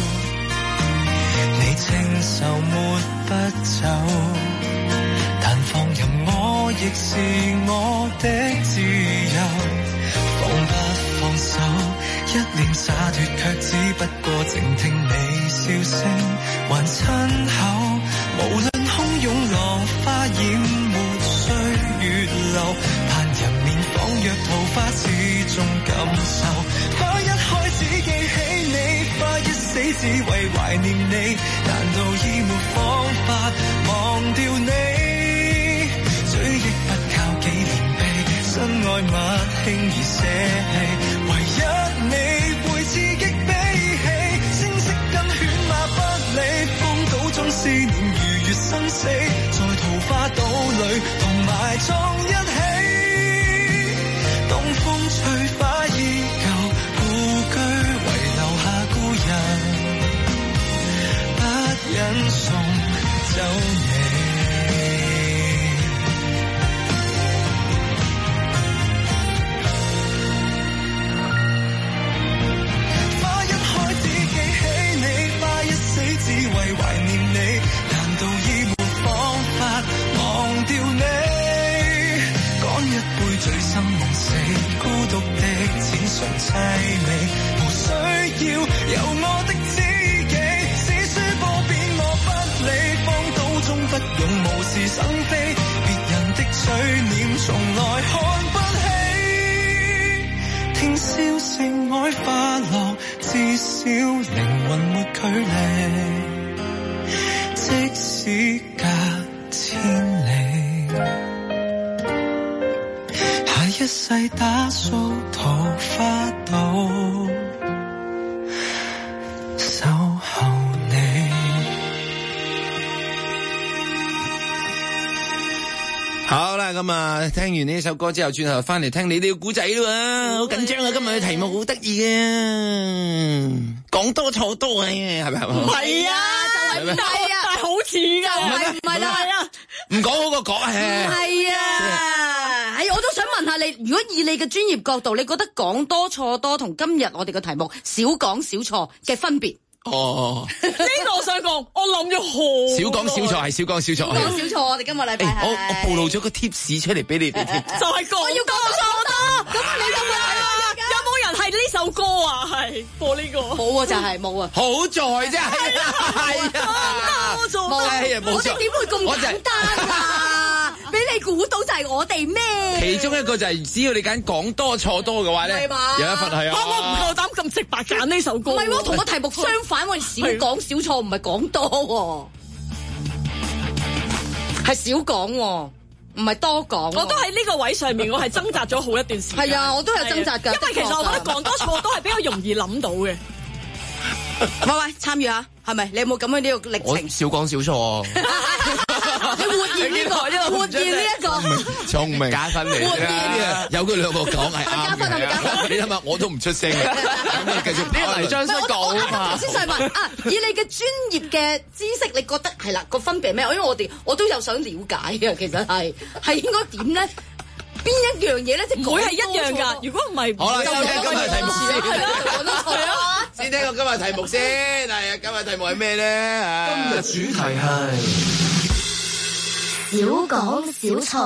你清愁沒不走，但放任我亦是我的自由，放不放手，一臉灑脫卻只不過靜聽你笑聲還親口，無論洶湧浪花淹沒歲月流，人面仿若桃花，始終感受。花一開始記起你，花一死只為懷念你，難道已沒方法忘掉你？追憶不靠紀念碑，身外物輕易捨棄，唯一你會刺激悲喜，聲色跟犬馬不理，荒島中思念如月生死，在桃花島裏同埋葬一起。東風吹花依舊，故居遺留下故人，不忍送走你。花一開始記起你，花一死只為懷念你，難道已沒方法忘掉你？乾一杯醉生夢死，孤獨的只剩凄美，無需要有我的知己，是輸波變我不理，荒島中不用無事生非，別人的嘴臉從來看不起，聽笑聲愛花落，至少靈魂沒距離，即使隔千里。一世打掃桃花島，守候你。 好啦，咁啊，聽完呢首歌之後，轉頭翻嚟聽你啲古仔咯，好緊張啊！今日嘅題目好得意啊，講多錯多啊，係咪？ 唔係啊，就係唔係啊，但係好似㗎，唔係啊， 唔講好過講係。 唔係啊，我都想問下你，如果以你嘅專業角度，你覺得講多錯多同今日我哋嘅題目少講少錯嘅分別？ 哦， 呢個我想講，我諗咗好少講少錯係少講少錯。 講少錯，我哋今個禮拜係我暴露咗個 tips 出嚟俾你哋添。 就係講要講錯多。咁你有冇人係呢首歌啊？係播呢個？ 冇啊，就係冇啊。 好在啫，係啊， 多咗。 我哋點會咁簡單啊？俾你估到就係我哋咩？ 其中一個就係只要你揀講多錯多嘅話咧，有一份係啊。 我唔夠膽咁直白揀呢首歌。 唔係喎，同個題目相反喎，少講少錯，唔係講多喎，係少講喎，唔係多講。 我都喺呢個位上面，我係掙扎咗好一段時間。 係啊，我都係掙扎㗎。 因為其實我覺得講多錯都係比較容易諗到嘅。 喂，參與下，係咪？你有冇咁樣呢個歷程？ 少講少錯。 你活現呢個，活現呢一個， 聰明加分嚟嘅，有佢兩個講係啱加分係咪加分？ 你諗下，我都唔出聲，咁啊繼續呢個黎張生講啊。 頭先就係問啊，以你嘅專業嘅知識，你覺得係啦個分別係咩？因為我都有想了解嘅，其實係應該點咧？邊一樣嘢咧？即係會係一樣㗎。如果唔係， 好啦， 就先聽今日題目先。 係啊， 先聽個今日題目先。係啊，今日題目係咩咧？ 今日主題係少講少錯，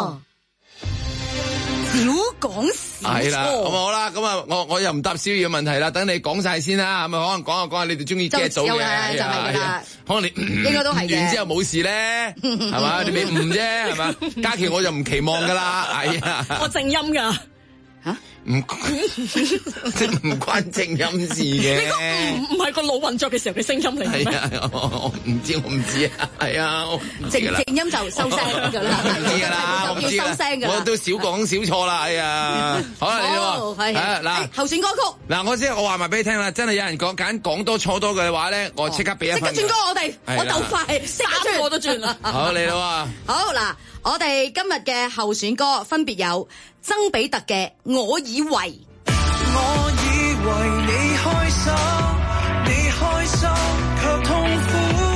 少講少錯。 係啦，咁好啦，咁啊，我又唔答小儀嘅問題啦，等你講晒先啦，係咪？可能講下你哋中意 get 到嘅， 就係啦。 可能你應該都係嘅。 完之後冇事咧，係嘛？你未誤啫，係嘛？嘉琪我就唔期望噶啦，係啊。 我靜音㗎。 唔即唔關正音事嘅， 唔係個腦運作嘅時候嘅聲音嚟嘅咩？ 係啊，我唔知啊，係啊， 靜音就收聲㗎啦， 唔知㗎啦，我唔知要收聲㗎啦， 我都少講少錯啦，係啊，好啦，你喎，嗱， 候選歌曲， 嗱，我話埋俾你聽啦，真係有人講多錯多嘅話咧，我即刻俾一分。 即刻轉歌，我鬥快， 三個都轉啦。 好，嚟啦喎。 好嗱，我哋今日嘅候選歌分別有曾比特嘅《我以為》。 我以為你開心卻痛苦。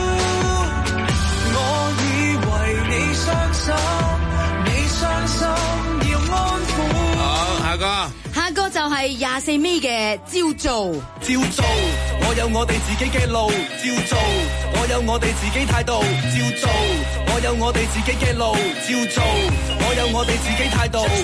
我以為你傷心要安撫。 好，下個就係24咪嘅照做。 我有我哋自己嘅路，照做。我有我哋自己態度，照做。我有我哋自己嘅路，照做。我有我哋自己態度。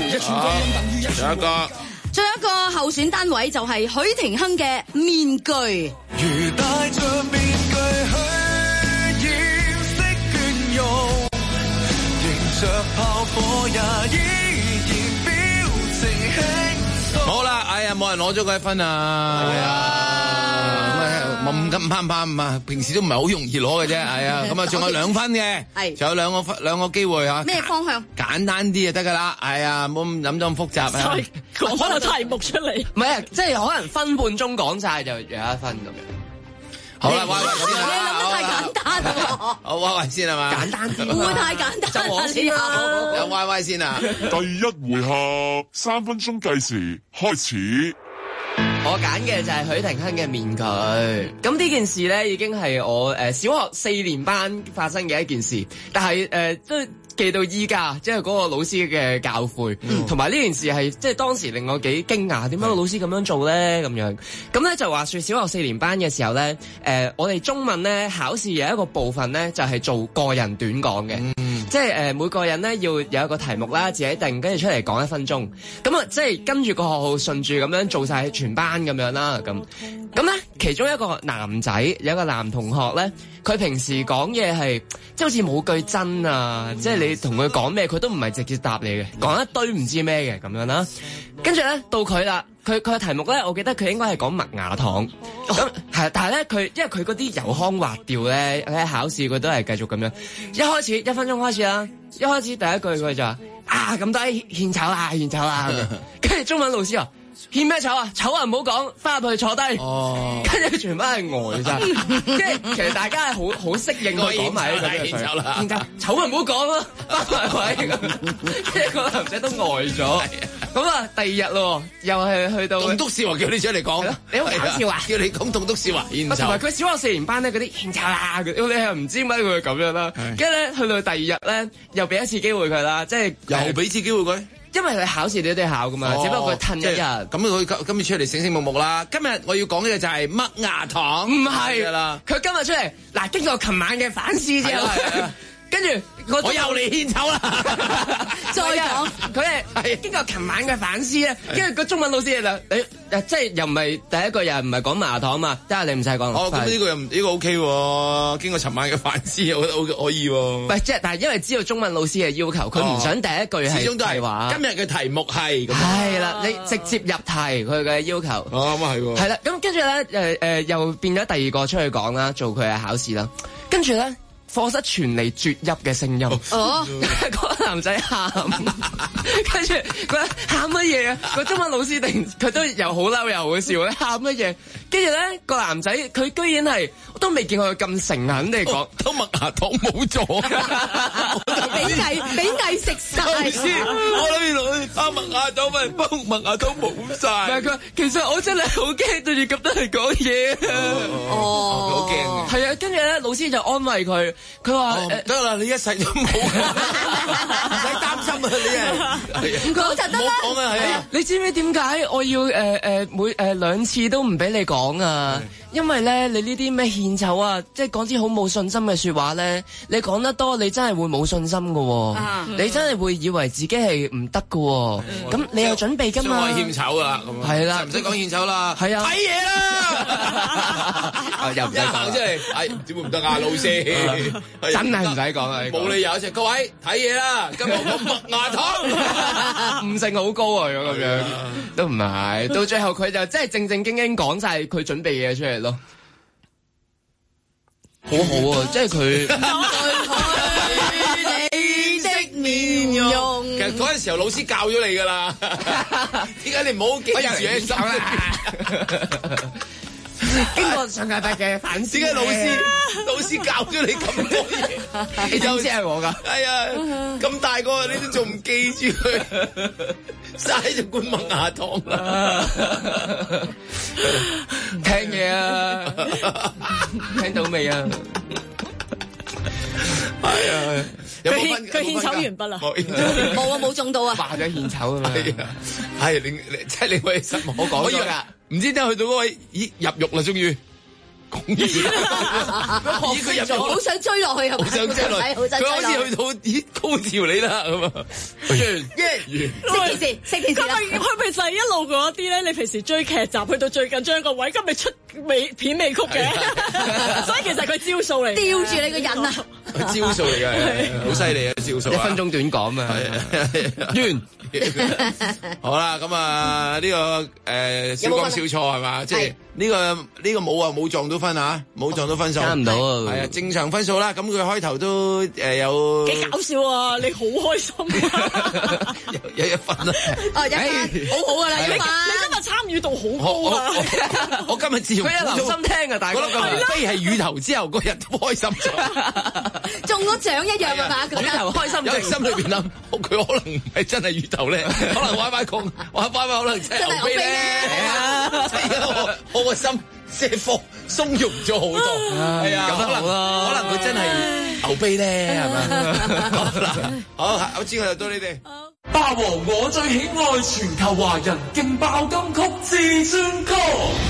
仲有一個候選單位就係許廷鏗嘅面具。 如戴着面具去掩飾倦容，迎着炮火也依然表情輕鬆。 好啦，哎呀，冇人攞咗嗰一分啊！係啊，咁咁攀啊，平時都唔係好容易攞嘅啫，係啊，咁啊仲有2分嘅，係，仲有兩個機會嚇。 咩方向？簡單啲就得㗎啦，係啊，冇諗咁複雜啊。 講個題目出嚟， 唔係啊，即係可能分半鐘講晒就有1分咁樣。 好啦，喂先啦， 你諗得太簡單喎。 好，喂先係嘛？ 簡單啲， 唔會太簡單。 就我先啦， 有 Y 先啊。 第一回合3分鐘計時開始。 我揀嘅就係許廷鏗嘅面具。咁呢件事咧已經係我小學4年班發生嘅一件事，但係都記到依家，即係嗰個老師嘅教誨，同埋呢件事係即係當時令我幾驚訝，點解個老師咁樣做咧？咁樣咁咧就話說小學4年班嘅時候咧，我哋中文咧考試有一個部分咧就係做個人短講嘅。即係每個人咧要有一個題目啦，自己定，跟住出嚟講1分鐘。咁啊，即係跟住個學號順住咁樣做晒全班咁樣啦。咁咧，其中一個男仔有一個男同學咧，佢平時講嘢係即係好似冇句真啊，即係你同佢講咩，佢都唔係直接答你嘅，講一堆唔知咩嘅咁樣啦。跟住咧到佢啦，佢嘅題目咧，我記得佢應該係講麥芽糖。咁係，但係咧佢因為佢嗰啲油腔滑調咧，喺考試佢都係繼續咁樣。一開始1分鐘開始啦，一開始第一句佢就話咁多獻醜啦，獻醜啦。跟住中文老師話獻咩醜啊？醜啊唔好講，翻入去坐低。跟住全班係呆晒。跟住其實大家係好適應佢講埋呢個獻醜啦。獻醜醜啊唔好講咯，翻埋位咁。跟住個男仔都呆咗。咁啊，第2日咯，又係去到棟篤笑叫你出嚟講， 你好搞笑啊！ 叫你講棟篤笑啊，獻醜。 同埋佢小學4年班咧，嗰啲獻醜啦，你係唔知點解佢會咁樣啦。跟住咧，去到第2日咧，又俾一次機會佢啦，即係又俾次機會佢。 一因為佢考試你都要考噶嘛，只不過佢褪一日。 咁佢今日出嚟醒醒目目啦。今日我要講嘅就係麥芽糖， 唔係㗎啦。 佢今日出嚟嗱，經過琴晚嘅反思之後，跟住我又嚟獻醜啦。 再講佢係經過琴晚嘅反思咧，跟住個中文老師就你即係又唔係第一個又唔係講麥芽糖嘛，得你唔使講。 哦，咁呢個又呢個 OK 喎，經過尋晚嘅反思，我覺得可以喎。 唔係即係，但係因為知道中文老師嘅要求，佢唔想第一句係始終都係話。 今日嘅題目係咁。 係啦，你直接入題佢嘅要求。 哦，咁啊係喎。 係啦，咁跟住咧又變咗第二個出去講啦，做佢嘅考試啦，跟住咧。課室傳嚟啜泣嘅聲音，嗰個男仔喊，跟住佢喊乜嘢啊？個中文老師佢都又好嬲又好笑咧，喊乜嘢？跟住咧個男仔佢居然係我都未見過佢咁誠懇地講， 都麥芽糖冇咗， 俾藝食晒。 我諗住麥芽糖咪幫麥芽糖冇晒。 唔係佢，其實我真係好驚對住咁多人講嘢好驚嘅。 係啊，跟住咧老師就安慰佢。佢話得啦，你一世都冇，唔使擔心啊！你唔講就得啦。 唔好講啊，係啊！ 你知唔知點解我要每兩次都唔俾你講啊？因為咧，你呢啲咩獻醜啊，即係講啲好冇信心嘅説話咧，你講得多，你真係會冇信心㗎喎。你真係會以為自己係唔得㗎喎。咁你有準備㗎嘛？ 我獻醜啦， 係啦， 唔使講獻醜啦， 係啊， 睇嘢啦， 又唔使講， 即係點會唔得啊？老師真係唔使講啊！ 冇理由啫，各位睇嘢啦，今日講麥芽糖， 悟性好高啊！咁樣都唔係，到最後佢就真係正正經經講晒佢準備嘅嘢出嚟咯，好好啊！即係佢。 你的面容， 其實嗰陣時候老師教咗你㗎啦，點解你唔好記住喺心裏？ 經過上個禮拜嘅反思， 點解老師教咗你咁多嘢？ 你知係我㗎？ 係啊，咁大個你都仲唔記住佢，嘥咗罐麥芽糖啦！ 聽嘢啊，聽到未啊？ 係啊， 佢獻醜完畢啦， 冇啊，冇中到啊， 話咗獻醜啊嘛， 係你即係令我哋失望。我講咗㗎，唔知點解去到嗰位，咦入獄啦，終於講嘢，佢入獄， 好想追落去啊， 好想追落去，佢好似去到咦高潮你啦咁啊，完， 識件事啦， 佢咪就係一路嗰啲咧？你平時追劇集去到最緊張個位，今日出片尾曲嘅，所以其實佢招數嚟， 吊住你個人啊， 招數嚟嘅，好犀利啊招數， 1分鐘短講啊， 完。好啦，咁啊呢個小講小錯係嘛？即係呢個冇撞到分啊，冇撞到分數， 差唔到啊。 係啊，正常分數啦。咁佢開頭都有幾搞笑啊！你好開心啊！ 有一分啦。 哦，一分，好好噶啦，一分。 你今日參與度好高啊！ 我今日自從佢一留心聽啊，大哥。 飛係乳頭之後，個人都開心咗， 中咗獎一樣啊嘛！ 乳頭開心， 有心裏邊諗，佢可能唔係真係乳頭咧，可能玩可能真係牛飛咧。我個心釋放鬆容咗好多，係啊，可能佢真係牛飛咧，係咪？好，我知我就到你哋。 霸王我最喜愛全球華人勁爆金曲至尊歌。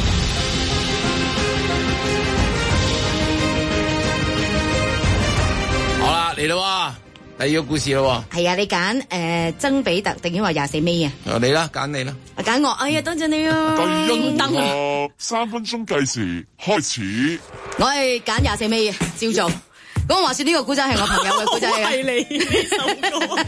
好啦，嚟啦，第二個故事啦。 係啊，你揀曾比特定抑或24尾啊？ 你啦，揀你啦。 揀我，哎呀，多謝你啊！ 電燈啊！3分鐘計時開始。 我係揀24尾啊，照做。咁話說呢個古仔係我朋友嘅古仔嚟嘅， 係你呢首歌，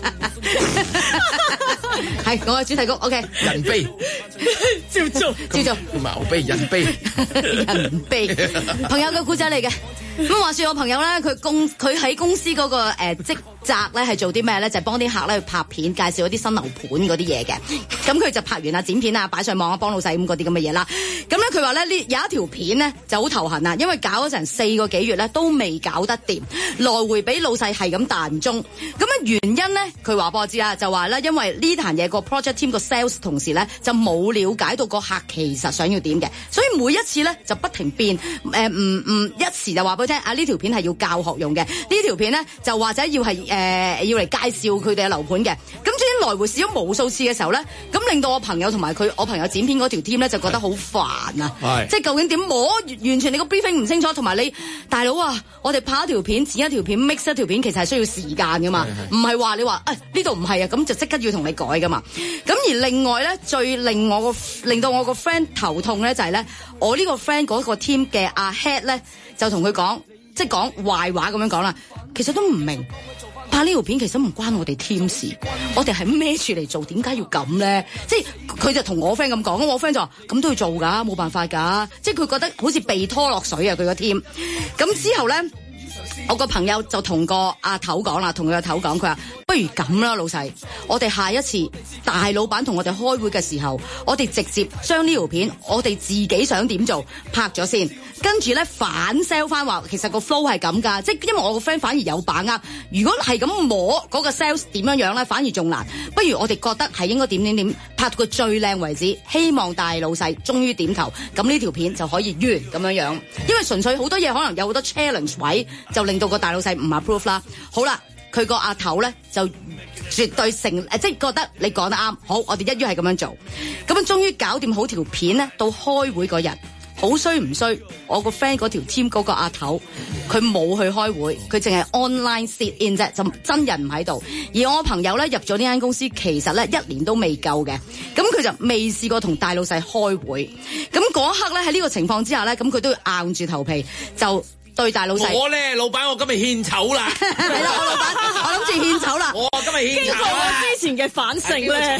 係我嘅主題曲。OK， 人悲， 照做。 牛悲人悲， 人悲，朋友嘅古仔嚟嘅。咁話說我朋友咧，佢喺公司嗰個職責咧係做啲咩咧？就係幫啲客咧去拍片，介紹一啲新樓盤嗰啲嘢嘅。咁佢就拍完啊，剪片啊，擺上網啊，幫老細咁嗰啲咁嘅嘢啦。咁咧佢話咧呢有一條片咧就好頭痕啊，因為搞咗成4個幾月咧都未搞得掂，來回俾老細係咁彈中。咁啊原因咧佢話俾我知啦，就話咧因為呢壇嘢個 project team 個 sales 同事咧就冇了解到個客其實想要點嘅，所以每一次咧就不停變，一時就話俾佢聽啊呢條片係要教學用嘅，呢條片咧就或者要係要嚟介紹佢哋嘅樓盤嘅，咁至於來回試咗無數次嘅時候咧，咁令到我朋友同埋我朋友剪片嗰條 team 咧就覺得好煩啊，即係究竟點摸完全你個 briefing 唔清楚，同埋你大佬啊，我哋拍一條片剪一條片 mix 一條片，其實係需要時間噶嘛，唔係話你話呢度唔係啊，咁就即刻要同你改噶嘛。咁而另外咧，最令到我個 friend 頭痛咧，就係咧，我呢個 friend 嗰個 team 嘅阿 head 咧，就同佢講，即係講壞話咁樣講啦。其實都唔明拍呢條片其實唔關我哋 team 事，我哋係孭住嚟做，點解要咁咧？即係佢就同我 friend 咁講，我 friend 就話咁都要做㗎，冇辦法㗎。即係佢覺得好似被拖落水啊，佢個 team。咁之後咧，我個朋友就同個阿頭講啦，同佢個頭講，佢話不如咁啦，老細，我哋下一次大老闆同我哋開會嘅時候，我哋直接將呢條片我哋自己想點做拍咗先，跟住咧反 sell 翻話，其實個 flow 係咁㗎，即係因為我個 friend 反而有把握，如果係咁摸嗰個 sales 點樣樣咧，反而仲難，不如我哋覺得係應該點拍到佢最靚為止，希望大老細終於點頭，咁呢條片就可以完咁樣樣，因為純粹好多嘢可能有好多 challenge 位，就令到個大老細唔 approve 啦。好啦，佢個阿頭咧就絕對即係覺得你講得啱，好，我哋一於係咁樣做。咁樣終於搞掂好條片咧，到開會嗰日，好衰唔衰？我個 friend 嗰條 team 嗰個阿頭，佢冇去開會，佢淨係 online sit in 啫，就真人唔喺度。而我朋友咧入咗呢間公司，其實咧1年都未夠嘅，咁佢就未試過同大老細開會。咁嗰一刻咧喺呢個情況之下咧，咁佢都要硬住頭皮就對大老細。 我咧，老闆，我今日獻醜啦。 係啦，我老闆，我諗住獻醜啦。 我今日獻醜。 經過我之前嘅反省咧，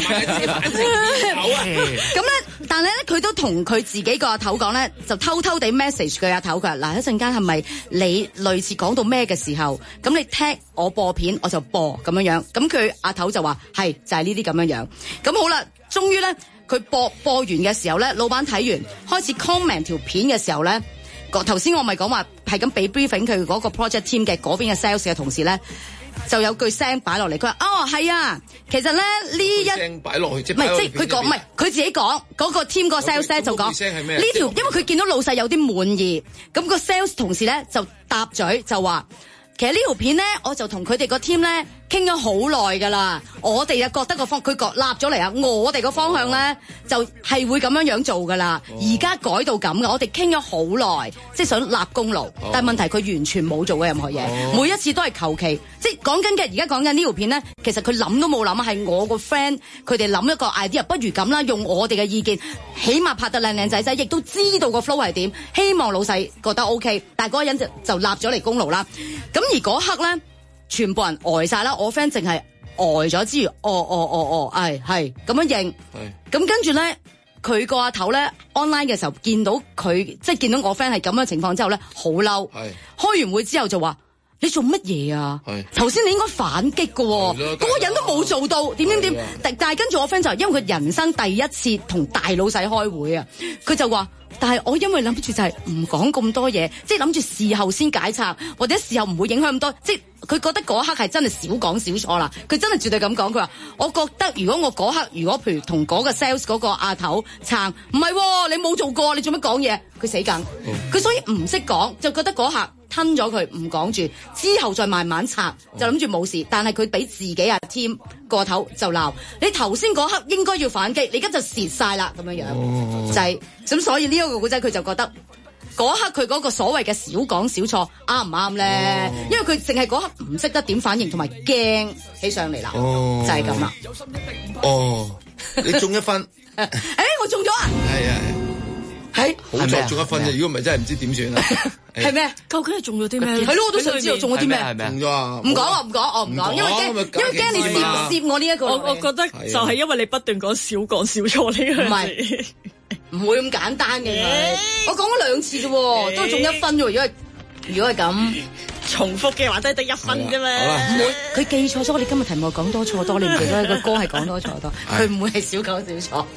咁咧，但係咧，佢都同佢自己個阿頭講咧，就偷偷地 message 佢阿頭，佢話嗱，一陣間係咪你類似講到咩嘅時候，咁你聽我播片，我就播咁樣樣。咁佢阿頭就話係就係呢啲咁樣樣。咁好啦，終於咧，佢播完嘅時候咧，老闆睇完開始 comment 條片嘅時候咧。頭先我咪講話係咁俾 briefing 佢嗰個 project team 嘅嗰邊嘅 sales 嘅同事咧，就有句聲擺落嚟，佢話哦係啊，其實咧呢聲擺落去， 唔係即係佢講，唔係佢自己講嗰個 team 個 sales 咧就講呢條，因為佢見到老細有啲滿意，咁個 sales 同事咧就搭嘴就話，其實呢條片咧我就同佢哋個 team 咧傾咗好耐㗎啦，我哋啊覺得佢立咗嚟啊，我哋個方向咧就係會咁樣做㗎啦，而家改到咁嘅，我哋傾咗好耐，即係想立功勞，但係問題佢完全冇做過任何嘢，每一次都係求其，即係講緊嘅，而家講緊呢條片咧，其實佢諗都冇諗，係我個 friend 佢哋諗一個 idea， 不如咁啦，用我哋嘅意見，起碼拍得靚靚仔仔，亦都知道個 flow 係點，希望老細覺得 OK， 但係嗰個人就立咗嚟功勞啦，咁而嗰刻咧。全部人呆晒啦，我 friend 淨係呆咗之餘，係咁樣應，咁跟住咧，佢個阿頭咧 online 嘅時候見到佢，即係見到我 friend 係咁嘅情況之後咧，好嬲，開完會之後就話。你做乜嘢啊？頭先你應該反擊㗎喎，嗰個人都冇做到，點，但係跟住我 friend 就因為佢人生第一次同大老細開會啊，佢就話，但係我因為諗住就係唔講咁多嘢，即係諗住事後先解拆，或者事後唔會影響咁多，即係佢覺得嗰一刻係真係少講少錯啦。佢真係絕對咁講，佢話我覺得如果我嗰刻譬如同嗰個 sales 嗰個阿頭撐，唔係喎，你冇做過，你做乜講嘢？佢死梗，佢所以唔識講，就覺得嗰刻。吞咗佢唔講住，之後再慢慢拆，就諗住冇事。但係佢俾自己阿 team 個頭就鬧你頭先嗰刻應該要反擊，你而家就蝕晒啦咁樣樣，就係咁。所以呢一個古仔佢就覺得嗰刻佢嗰個所謂嘅少講少錯啱唔啱咧？因為佢淨係嗰刻唔識得點反應，同埋驚起上嚟啦，就係咁啦。 你中一分， 我中咗啊！ 係好在中一分啫，如果唔係真係唔知點算啦。 係咩？ 究竟係中咗啲咩？ 係咯，我都想知道中咗啲咩。 中咗啊！ 唔講，我唔講，因為驚你攝我呢一個。 我覺得就係因為你不斷講少錯呢個字， 唔係唔會咁簡單嘅。我講咗2次啫，都係中1分啫。如果係咁， 重複嘅話都係得1分啫嘛。 唔會，佢記錯咗。我哋今日題目講多錯多，你唔記得個歌係講多錯多，佢唔會係少講少錯。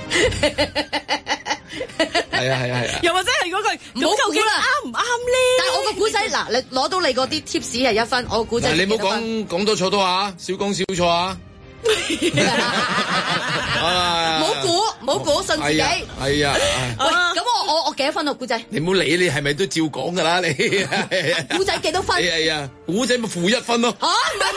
係啊！ 又或者係嗰句，唔好究竟啱唔啱咧？ 但係我個古仔嗱，你攞到你嗰啲 tips 係1分，我個古仔你唔好講多錯多啊，少講少錯啊。 冇估，信自己。 係啊。 喂，咁我幾多分啊？古仔， 你唔好理，你係咪都照講㗎啦？你古仔幾多分？ 係啊，古仔咪-1分咯。 唔係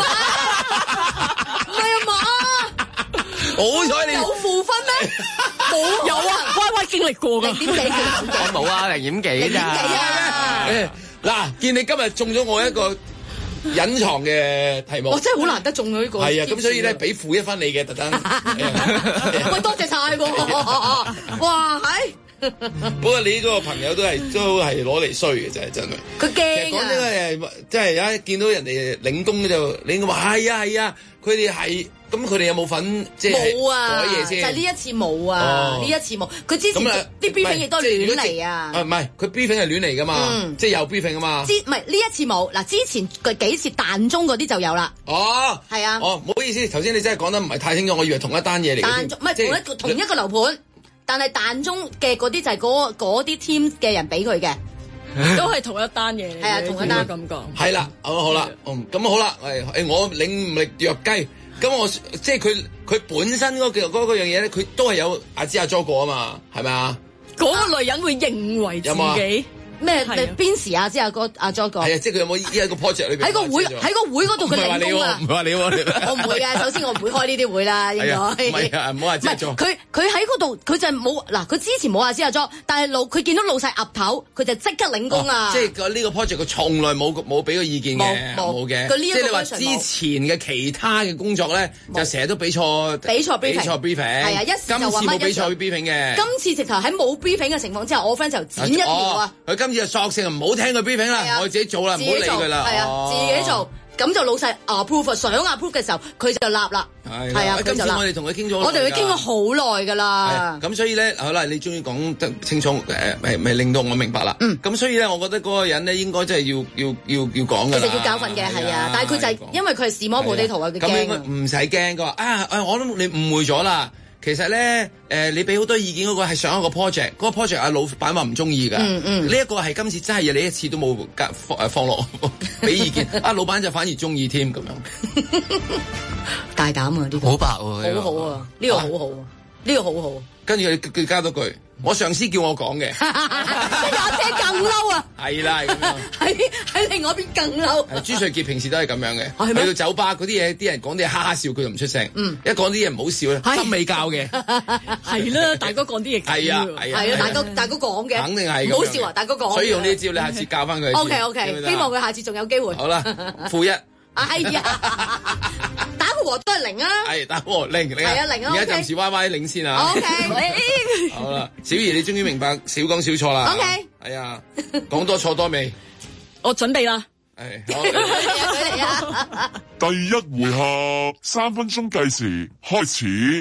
嘛？ 好彩你有負分咩？冇有啊，歪經歷過㗎。 0.幾？ 我冇啊，0.幾咋？ 嗱，見你今日中咗我一個隱藏嘅題目， 我真係好難得中咗呢個。 係啊，咁所以咧俾負1分你嘅特登。 喂，多謝晒喎！哇，係。 不過你嗰個朋友都係攞嚟衰嘅，真係。 佢驚講真係，即係一見到人哋領功就，你應該話係啊，佢哋係。咁佢哋有冇份即係改嘢先？ 就呢一次冇啊！呢一次冇，佢之前啲 briefing 亦都亂嚟啊！ 唔係，佢 briefing 係亂嚟噶嘛？即係有 briefing 啊嘛？唔係呢一次冇，嗱之前佢幾次彈中嗰啲就有啦。 哦， 係啊。 哦，唔好意思，頭先你真係講得唔係太清楚，我以為同一單嘢嚟嘅。 彈中唔係同一個樓盤，但係彈中嘅嗰啲就係嗰啲 team 嘅人俾佢嘅， 都係同一單嘢。 係啊，同一單咁講。 係啦，好啦，咁好啦，我領悟力弱雞。咁我即係佢本身嗰樣嘢咧，佢都係有阿芝阿 jo 過啊嘛，係咪啊？ 嗰個女人會認為自己咩邊時啊？之後個阿 jo 過係啊，即係佢有冇依一個 project 裏邊喺個會嗰度佢領功啊？ 唔係話你喎， 我唔會嘅。首先我唔會開呢啲會啦，應該唔係啊，唔好話芝阿 jo。 佢喺嗰度佢就冇嗱，佢之前冇阿芝阿 jo，但係佢見到老細岌頭，佢就即刻領功啊！ 即係呢個 project 佢從來冇俾過意見嘅，冇嘅。即係你話之前嘅其他嘅工作咧，就成日都俾錯 briefing， 係啊， 今次冇俾錯 briefing 嘅。 今次直頭喺冇 briefing 嘅情況之下，我 friend 就剪一條啊！ 佢今次就索性唔好聽佢 briefing 啦，我自己做啦，唔好理佢啦。 係啊，自己做。咁就老細 approve 想 approve 嘅時候，佢就立啦。係啊， 今次我哋同佢傾咗， 我哋傾咗好耐㗎啦。 咁所以咧，好啦，你終於講得清楚，咪令到我明白啦。咁所以咧，我覺得嗰個人咧應該真係要講㗎啦。 其實要教訓嘅係啊，但係佢就係因為佢係視魔部地圖啊，佢驚。 咁應該唔使驚，佢話我諗你誤會咗啦。其實咧，你俾好多意見嗰個係上一個 project，嗰個 project 阿老闆話唔中意㗎。呢一個係今次真係你一次都冇放落俾意見，老闆就反而中意添咁樣。 大膽啊！呢個好白喎， 好好啊！呢個好好啊！呢個好好。 跟住佢加多句，我上司叫我講嘅， 跟住阿姐更嬲啊！ 係啦，咁樣喺另外一邊更嬲。 朱瑞傑平時都係咁樣嘅，去到酒吧嗰啲嘢，啲人講啲嘢哈哈笑，佢就唔出聲。一講啲嘢唔好笑咧，心未教嘅。 係啦，大哥講啲嘢。 係啊， 大哥講嘅。 肯定係。 唔好笑啊，大哥講。 所以用呢招，你下次教翻佢。 OK，希望佢下次仲有機會。 好啦，負1。 哎呀，打個和都係0啊！ 係打個和0， 係啊0啊！ 而家暫時 Y 領先啊 ！OK， 好啦，小儀你終於明白少講少錯啦。 OK， 係啊，講多錯多未？ 我準備啦。 係，好嚟啊！ 第1回合3分鐘計時開始。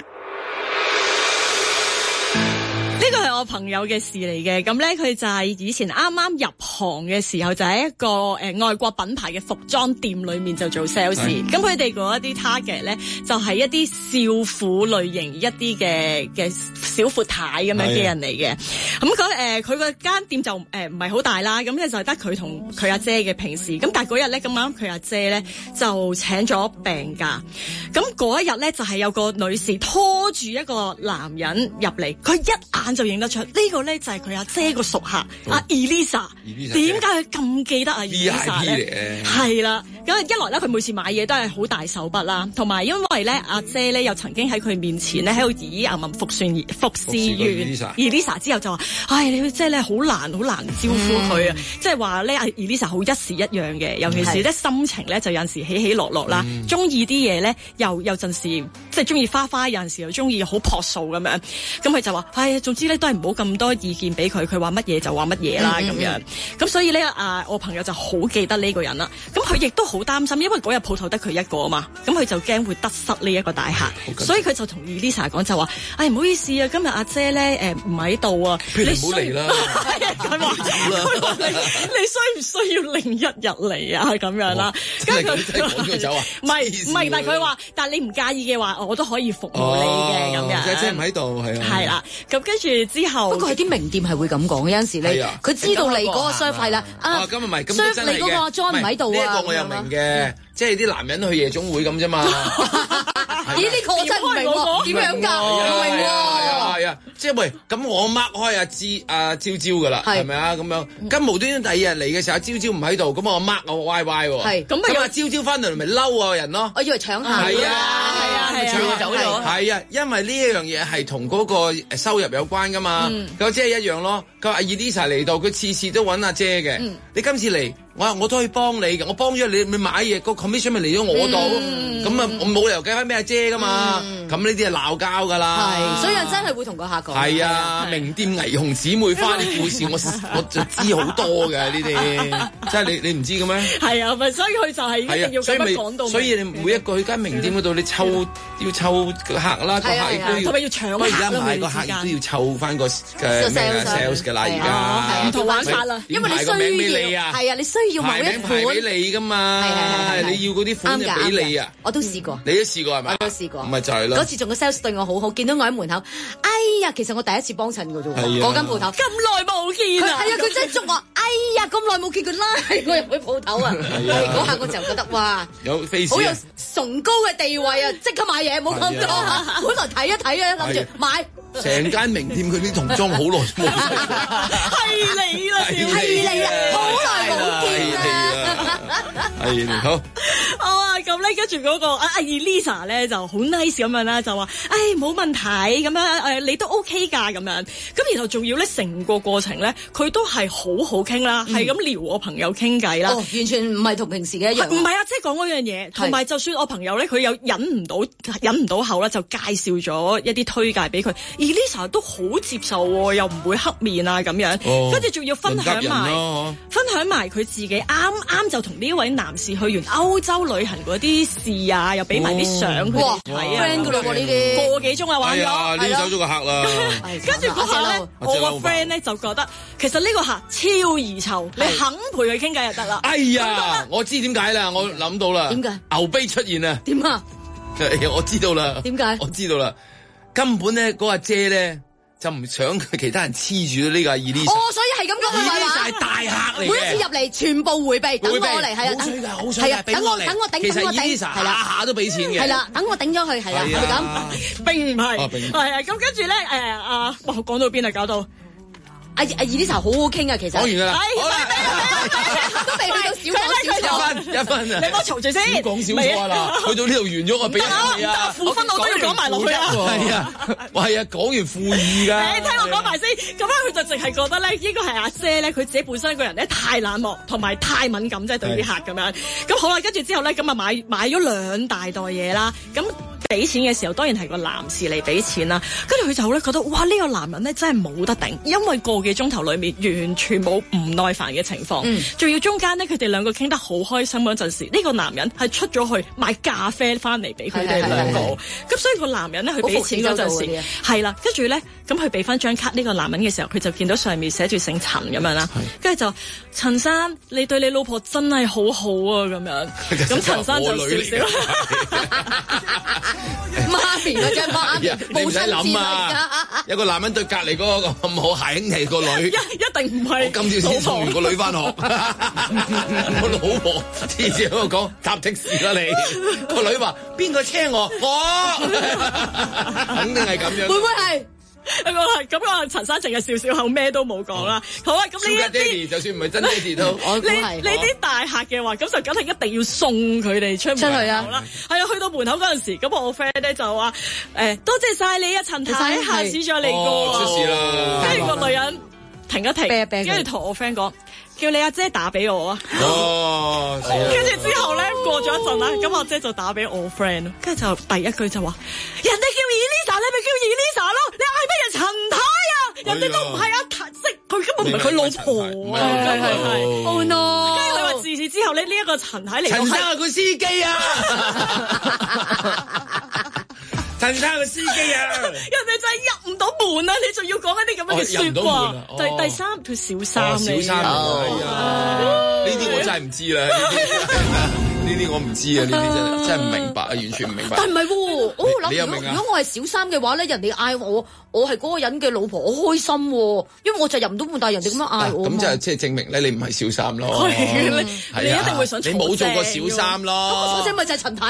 呢個係我朋友嘅事嚟嘅，咁咧佢就係以前啱啱入行嘅時候，就喺一個外國品牌嘅服裝店裏面就做 sales。咁佢哋嗰一啲 target 咧，就係一啲少婦類型一啲嘅小闊太咁樣嘅人嚟嘅。咁佢個間店就唔係好大啦，咁咧就係得佢同佢阿姐嘅平時。咁但係嗰日咧咁啱佢阿姐咧就請咗病假。咁嗰一日咧就係有個女士拖住一個男人入嚟，佢一眼就認得出呢個咧就係佢阿姐個熟客阿 Elisa。點解佢咁記得阿 Elisa 咧？係啦，咁一來咧佢每次買嘢都係好大手筆啦，同埋因為咧阿姐咧又曾經喺佢面前咧喺度咿咿呀呀服侍完 Elisa 之後就話：唉，你即係咧好難招呼佢啊！即係話咧阿 Elisa 好一時一樣嘅，尤其是咧心情咧就有陣時起起落落啦，中意啲嘢咧又有陣時即係中意花花，有陣時又中意好樸素咁樣。咁佢就話：唉，總之咧都係唔好咁多意見俾佢，佢話乜嘢就話乜嘢啦咁樣。咁所以咧我朋友就好記得呢個人啦。咁佢亦都好擔心，因為嗰日鋪頭得佢一個啊嘛，咁佢就驚會得失呢一個大客，所以佢就同 Elisa 講就話：唉，唔好意思啊，今日阿姐咧唔喺度啊， 你唔好嚟啦。 佢話你需唔需要另一日嚟啊？咁樣啦。 真係趕佢走啊？ 唔係，但係佢話，但係你唔介意嘅話，我都可以服務你嘅咁樣。 即係唔喺度係啊。 係啦，咁跟住之後， 不過係啲名店係會咁講嘅，有陣時你佢知道你嗰個 serve 係啦， 咁唔係，咁真係嘅。 你嗰個 John 唔喺度啊？ 呢一個我又明嘅，即係啲男人去夜總會咁啫嘛。 咦？呢個我真係唔明喎，點樣㗎？唔明喎。 係啊，即係喂，咁我 mark 開阿朝朝噶啦，係咪啊？咁樣，咁無端端第二日嚟嘅時候，朝朝唔喺度，咁我 mark 我 Y Y 喎。係，咁啊朝朝翻到嚟咪嬲啊人咯。 我以為搶客。 係啊， 搶我走咗。 係啊，因為呢一樣嘢係同嗰個收入有關噶嘛。咁即係一樣咯。佢話阿 Elisa 嚟到，佢次次都揾阿姐嘅。你今次嚟，我都可以幫你嘅，我幫咗你，你買嘢個 commission 咪嚟咗我度。咁啊，我冇理由計翻俾阿姐噶嘛。咁呢啲係鬧交㗎啦。 係，所以真係會同個客講。 係啊，名店霓虹姊妹花啲故事，我就知好多嘅呢啲，即係你唔知嘅咩？ 係啊，咪所以佢就係一定要咁樣講到。 所以你每一個去間名店嗰度，你要湊個客啦，個客亦都要， 同埋要搶客。 而家買個客亦都要湊翻個sales 嘅啦，而家唔同玩法啦， 因為你需要係啊，你需要某一款排俾你㗎嘛，你要嗰啲款就俾你啊。 我都試過， 你都試過係咪？ 我都試過， 咪就係咯。 嗰次仲個 sales 對我好好，見到我喺門口，哎呀，其實我第一次幫襯嘅啫喎，嗰間鋪頭咁耐冇見啊！ 係啊，佢真係捉我，哎呀，咁耐冇見佢拉我入去鋪頭啊！嗰下我就覺得哇，好有崇高嘅地位啊！即刻買嘢，冇咁多嚇，本來睇一睇啊，諗住買。 成間名店佢啲童裝好耐冇， 係你啦， 係你啦，好耐冇見啦， 係好。 好啊，咁咧跟住嗰個阿 Elisa 咧就好 nice 咁樣啦，就話冇問題咁樣你都 OK 㗎咁樣，咁然後仲要咧成個過程咧佢都係好好傾啦，係咁撩我朋友傾偈啦， 完全唔係同平時嘅一樣， 唔係啊，即係講嗰樣嘢，同埋就算我朋友咧佢有忍唔到口啦，就介紹咗一啲推介俾佢。Elisa 都好接受喎，又唔會黑面啊咁樣，跟住仲要分享埋佢自己啱就同呢位男士去完歐洲旅行嗰啲事啊，又俾埋啲相佢哋睇啊 friend 㗎咯喎呢啲， 個幾鐘啊玩咗， 呢走咗個客啦。 跟住嗰下咧，我個 friend 咧就覺得其實呢個客超易湊，你肯陪佢傾偈就得啦。 哎呀，我知點解啦，我諗到啦， 點解牛碑出現啊？ 點啊？ 我知道啦。 點解？ 我知道啦。根本咧，嗰阿姐咧就唔想佢其他人黐住呢個 Elisa。 所以係咁講嘅話。 Elisa 係大客嚟嘅。 每一次入嚟全部迴避，等我嚟係啊， 好水㗎， 等我頂， 其實 Elisa 下下都俾錢嘅。 係啦，等我頂咗佢，係啦，係咪咁？ 並唔係，係啊，咁跟住咧我講到邊啊？搞到阿 Elisa 好好傾啊，其實講完㗎啦，好啦， 都未去到小講一分啊！ 你唔好嘈住先， 少講少錯啦，去到呢度完咗我俾你啊！ 負分我都要講埋落去啊！ 係啊，係啊，講完負2㗎。 你聽我講埋先，咁樣佢就淨係覺得咧，應該係阿姐咧，佢自己本身個人咧太冷漠同埋太敏感，即係對啲客咁樣。咁好啦，跟住之後咧，咁啊買咗2大袋嘢啦，咁。俾錢嘅時候當然係個男士嚟俾錢啦，跟住佢就咧覺得哇呢個男人咧真係冇得頂，因為個幾鐘頭裏面完全冇唔耐煩嘅情況，仲要中間咧佢哋兩個傾得好開心嗰陣時，呢個男人係出咗去買咖啡翻嚟俾佢哋兩個，咁所以個男人咧去俾錢嗰陣時係啦，跟住咧咁佢俾翻張卡呢個男人嘅時候，佢就見到上面寫住姓陳咁樣啦，跟住就陳生你對你老婆真係好好啊咁樣，咁陳生就笑笑。 媽咪嗰張媽咪， 你唔使諗啊！有個男人對隔離嗰個咁好，係兄弟個女， 一定唔係。 我今朝先送完個女翻學，我老婆次次喺度講搭的士啦你，個女話邊個車我？肯定係咁樣。 會唔會係？ 咁啊，陳生淨係笑笑口，咩都冇講啦。好啊，咁呢一啲就算唔係真爹哋都， 呢啲大客嘅話，咁就梗係一定要送佢哋出去啊。係啊，去到門口嗰陣時，咁我 friend 咧就話多謝晒你啊，陳太，下次再嚟過。 出事啦！ 跟住個女人停一停，跟住同我 friend 講。叫你阿姐打俾我啊！跟住之後咧，過咗一陣啦，咁阿姐就打俾我 friend，跟住就第一句就話：人哋叫 Elisa，你咪叫 Elisa 咯，你嗌咩人陳太啊？人哋都唔係啊，即佢根本唔係佢老婆啊！係 ，Oh no！ 跟住佢話自此之後咧，呢一個陳太嚟， 陳生係個司機啊！陳生個司機啊！ 人哋真係入唔到門啊！你仲要講一啲咁樣嘅説話。第三條小三嚟。 小三呢啲我真係唔知啦。呢啲我唔知啊！呢啲真係唔明白啊！完全唔明白。 但唔係喎， 你又明啊？ 如果我係小三嘅話咧，人哋嗌我係嗰個人嘅老婆，我開心喎，因為我就入唔到門，但係人哋咁樣嗌我。 咁就即係證明咧，你唔係小三咯。 你一定會想。 你冇做過小三咯。 咁我小姐咪就係陳太咯。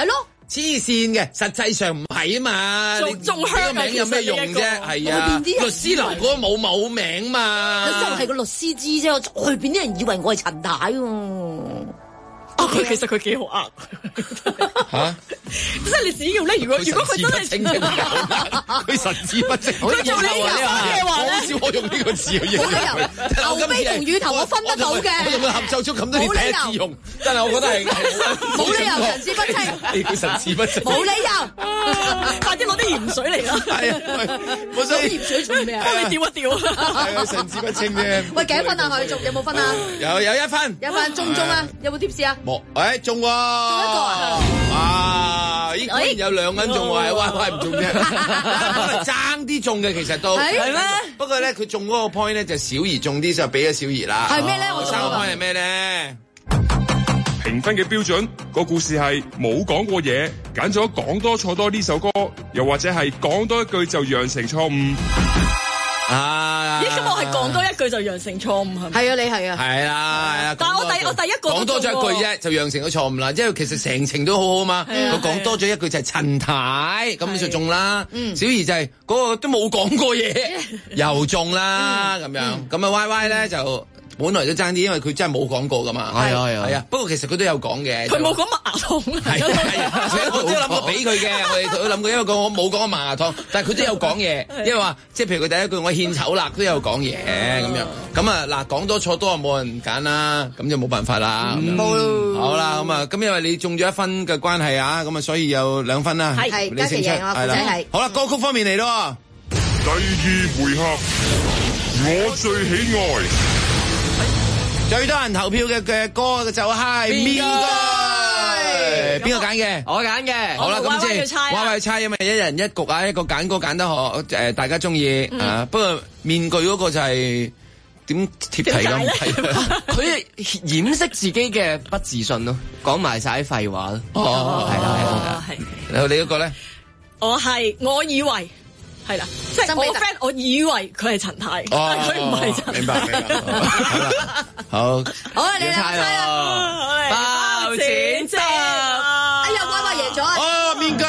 黐線嘅，實際上唔係啊嘛。 仲香個名有咩用啫？係啊，律師樓嗰個冇名嘛。 就係個律師知啫，外邊啲人以為我係陳太喎。 佢其實佢幾好嚇， 即係你只要咧，如果佢真係佢神志不清， 佢做呢嘅話咧， 好少可用呢個詞去形容。 牛尾同乳頭我分得到嘅， 我同佢合奏咗咁多年第一次用，真係我覺得係冇理由神志不清。 佢神志不清， 冇理由， 快啲攞啲鹽水嚟啦！ 係啊，我想鹽水做咩啊？ 幫你調一調。 係啊，神志不清啫。 喂，幾多分啊？佢仲有冇分啊？ 有1分。 有分中啊？有冇貼士啊？ 冇，中喎。中一個啊！啊，依然有2個人中喎，歪唔中啫。爭啲中嘅其實都係咩？不過咧，佢中嗰個 point 咧就小儀中啲，就俾咗小儀啦。 係咩咧？我 3個 point 係咩咧？ 評分嘅標準，個故事係冇講過嘢，揀咗講多錯多呢首歌，又或者係講多一句就釀成錯誤。 咦？咁我係講多一句就釀成錯誤係咪？ 係啊，你係啊。 係啦。 但係我第一個講多咗一句啫，就釀成咗錯誤啦。因為其實成程都好好嘛。佢講多咗一句就係陳太，咁就中啦。小儀就係嗰個都冇講過嘢，又中啦咁樣。咁啊 Y Y 咧就。本來都爭啲，因為佢真係冇講過噶嘛。係啊。不過其實佢都有講嘅。 佢冇講麥芽糖。係我都諗過俾佢嘅，我都諗過，因為我冇講麥芽糖，但係佢都有講嘢，因為話即係譬如佢第一句我獻醜啦，都有講嘢咁樣。咁啊嗱，講多錯多啊，冇人揀啦，咁就冇辦法啦。好啦，咁啊，咁因為你中咗1分嘅關係啊，咁啊，所以有2分啦。 係加成贏啊，或者係。 好啦，歌曲方面嚟咯。 第2回合，我最喜愛。 最多人投票嘅歌就係面具，邊個揀嘅？ 我揀嘅。 好啦，咁即係歪歪猜，因為一人一局啊，一個揀歌揀得好，大家中意啊。不過面具嗰個就係點貼題咁， 佢掩飾自己嘅不自信咯，講埋晒啲廢話咯。 係。你嗰個咧？ 我以為。係啦，即係我 friend，我以為佢係陳太，但係佢唔係陳太。 明白。好， 你猜啦， 包錢啫！ 哎呀，歪歪贏咗啊！ 面具。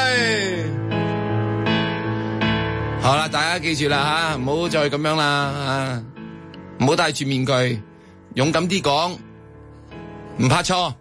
好啦，大家記住啦吓，唔好再咁樣啦吓，唔好戴住面具，勇敢啲講，唔怕錯。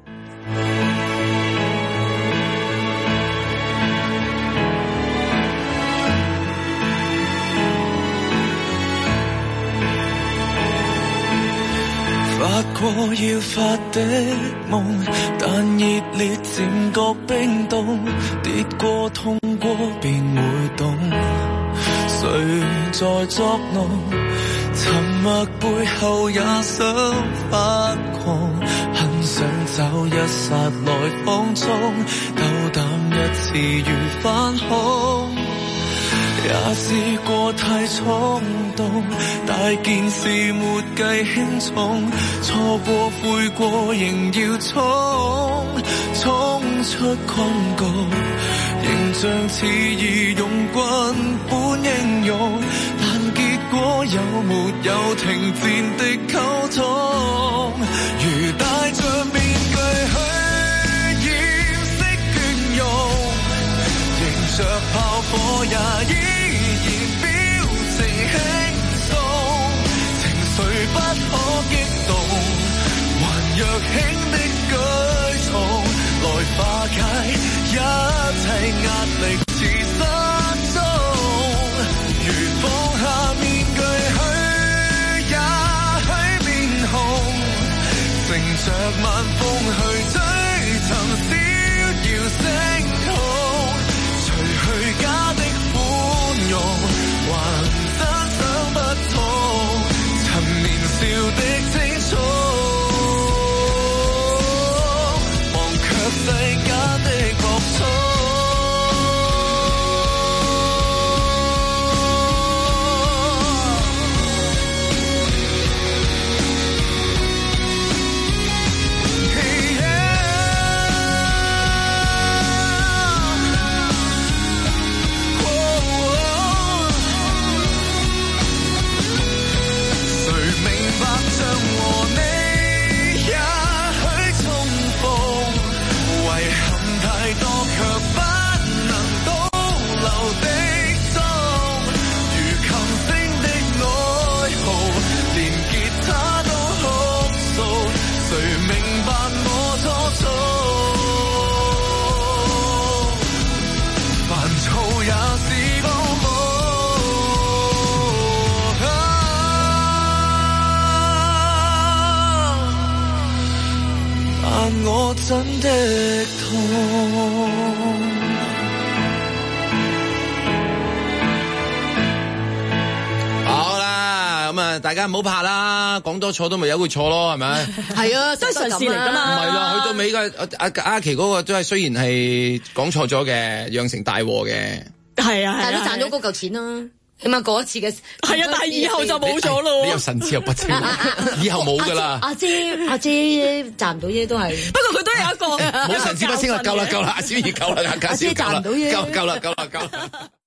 發過要發的夢，但熱烈漸覺冰凍，跌過痛過便會懂，誰在作弄？沉默背後也想發狂，很想找一剎來放縱，鬥膽一次如反恐。也試過太衝動，大件事沒計輕重，錯過悔過仍要衝出困局，形象似義勇軍般英勇，但結果有沒有停戰的溝通？如戴着面具去掩飾倦容，迎着炮火也不可激動，還若輕的舉動，來化解一切壓力似失蹤。如放下面具去，也許面紅，乘着晚風去追尋逍遙星空，除去假的寬容，還真想不通。笑的清楚，忘卻世間的惡寵。 但我真的痛。 好啦，咁啊，大家唔好怕啦，講多錯都咪有會錯咯，係咪？ 係啊， 都係嘗試嚟㗎嘛。 唔係咯，去到尾嘅阿琪嗰個都係雖然係講錯咗嘅，釀成大禍嘅。 係啊， 但係都賺咗嗰嚿錢啦。起碼嗰一次嘅係啊，但係以後就冇咗咯。 你有神志又不清，以後冇噶啦。 阿姐賺唔到嘢都係， 不過佢都有一個冇神志不清啦，夠啦，阿小儀夠啦， 阿姐賺唔到嘢， 夠啦。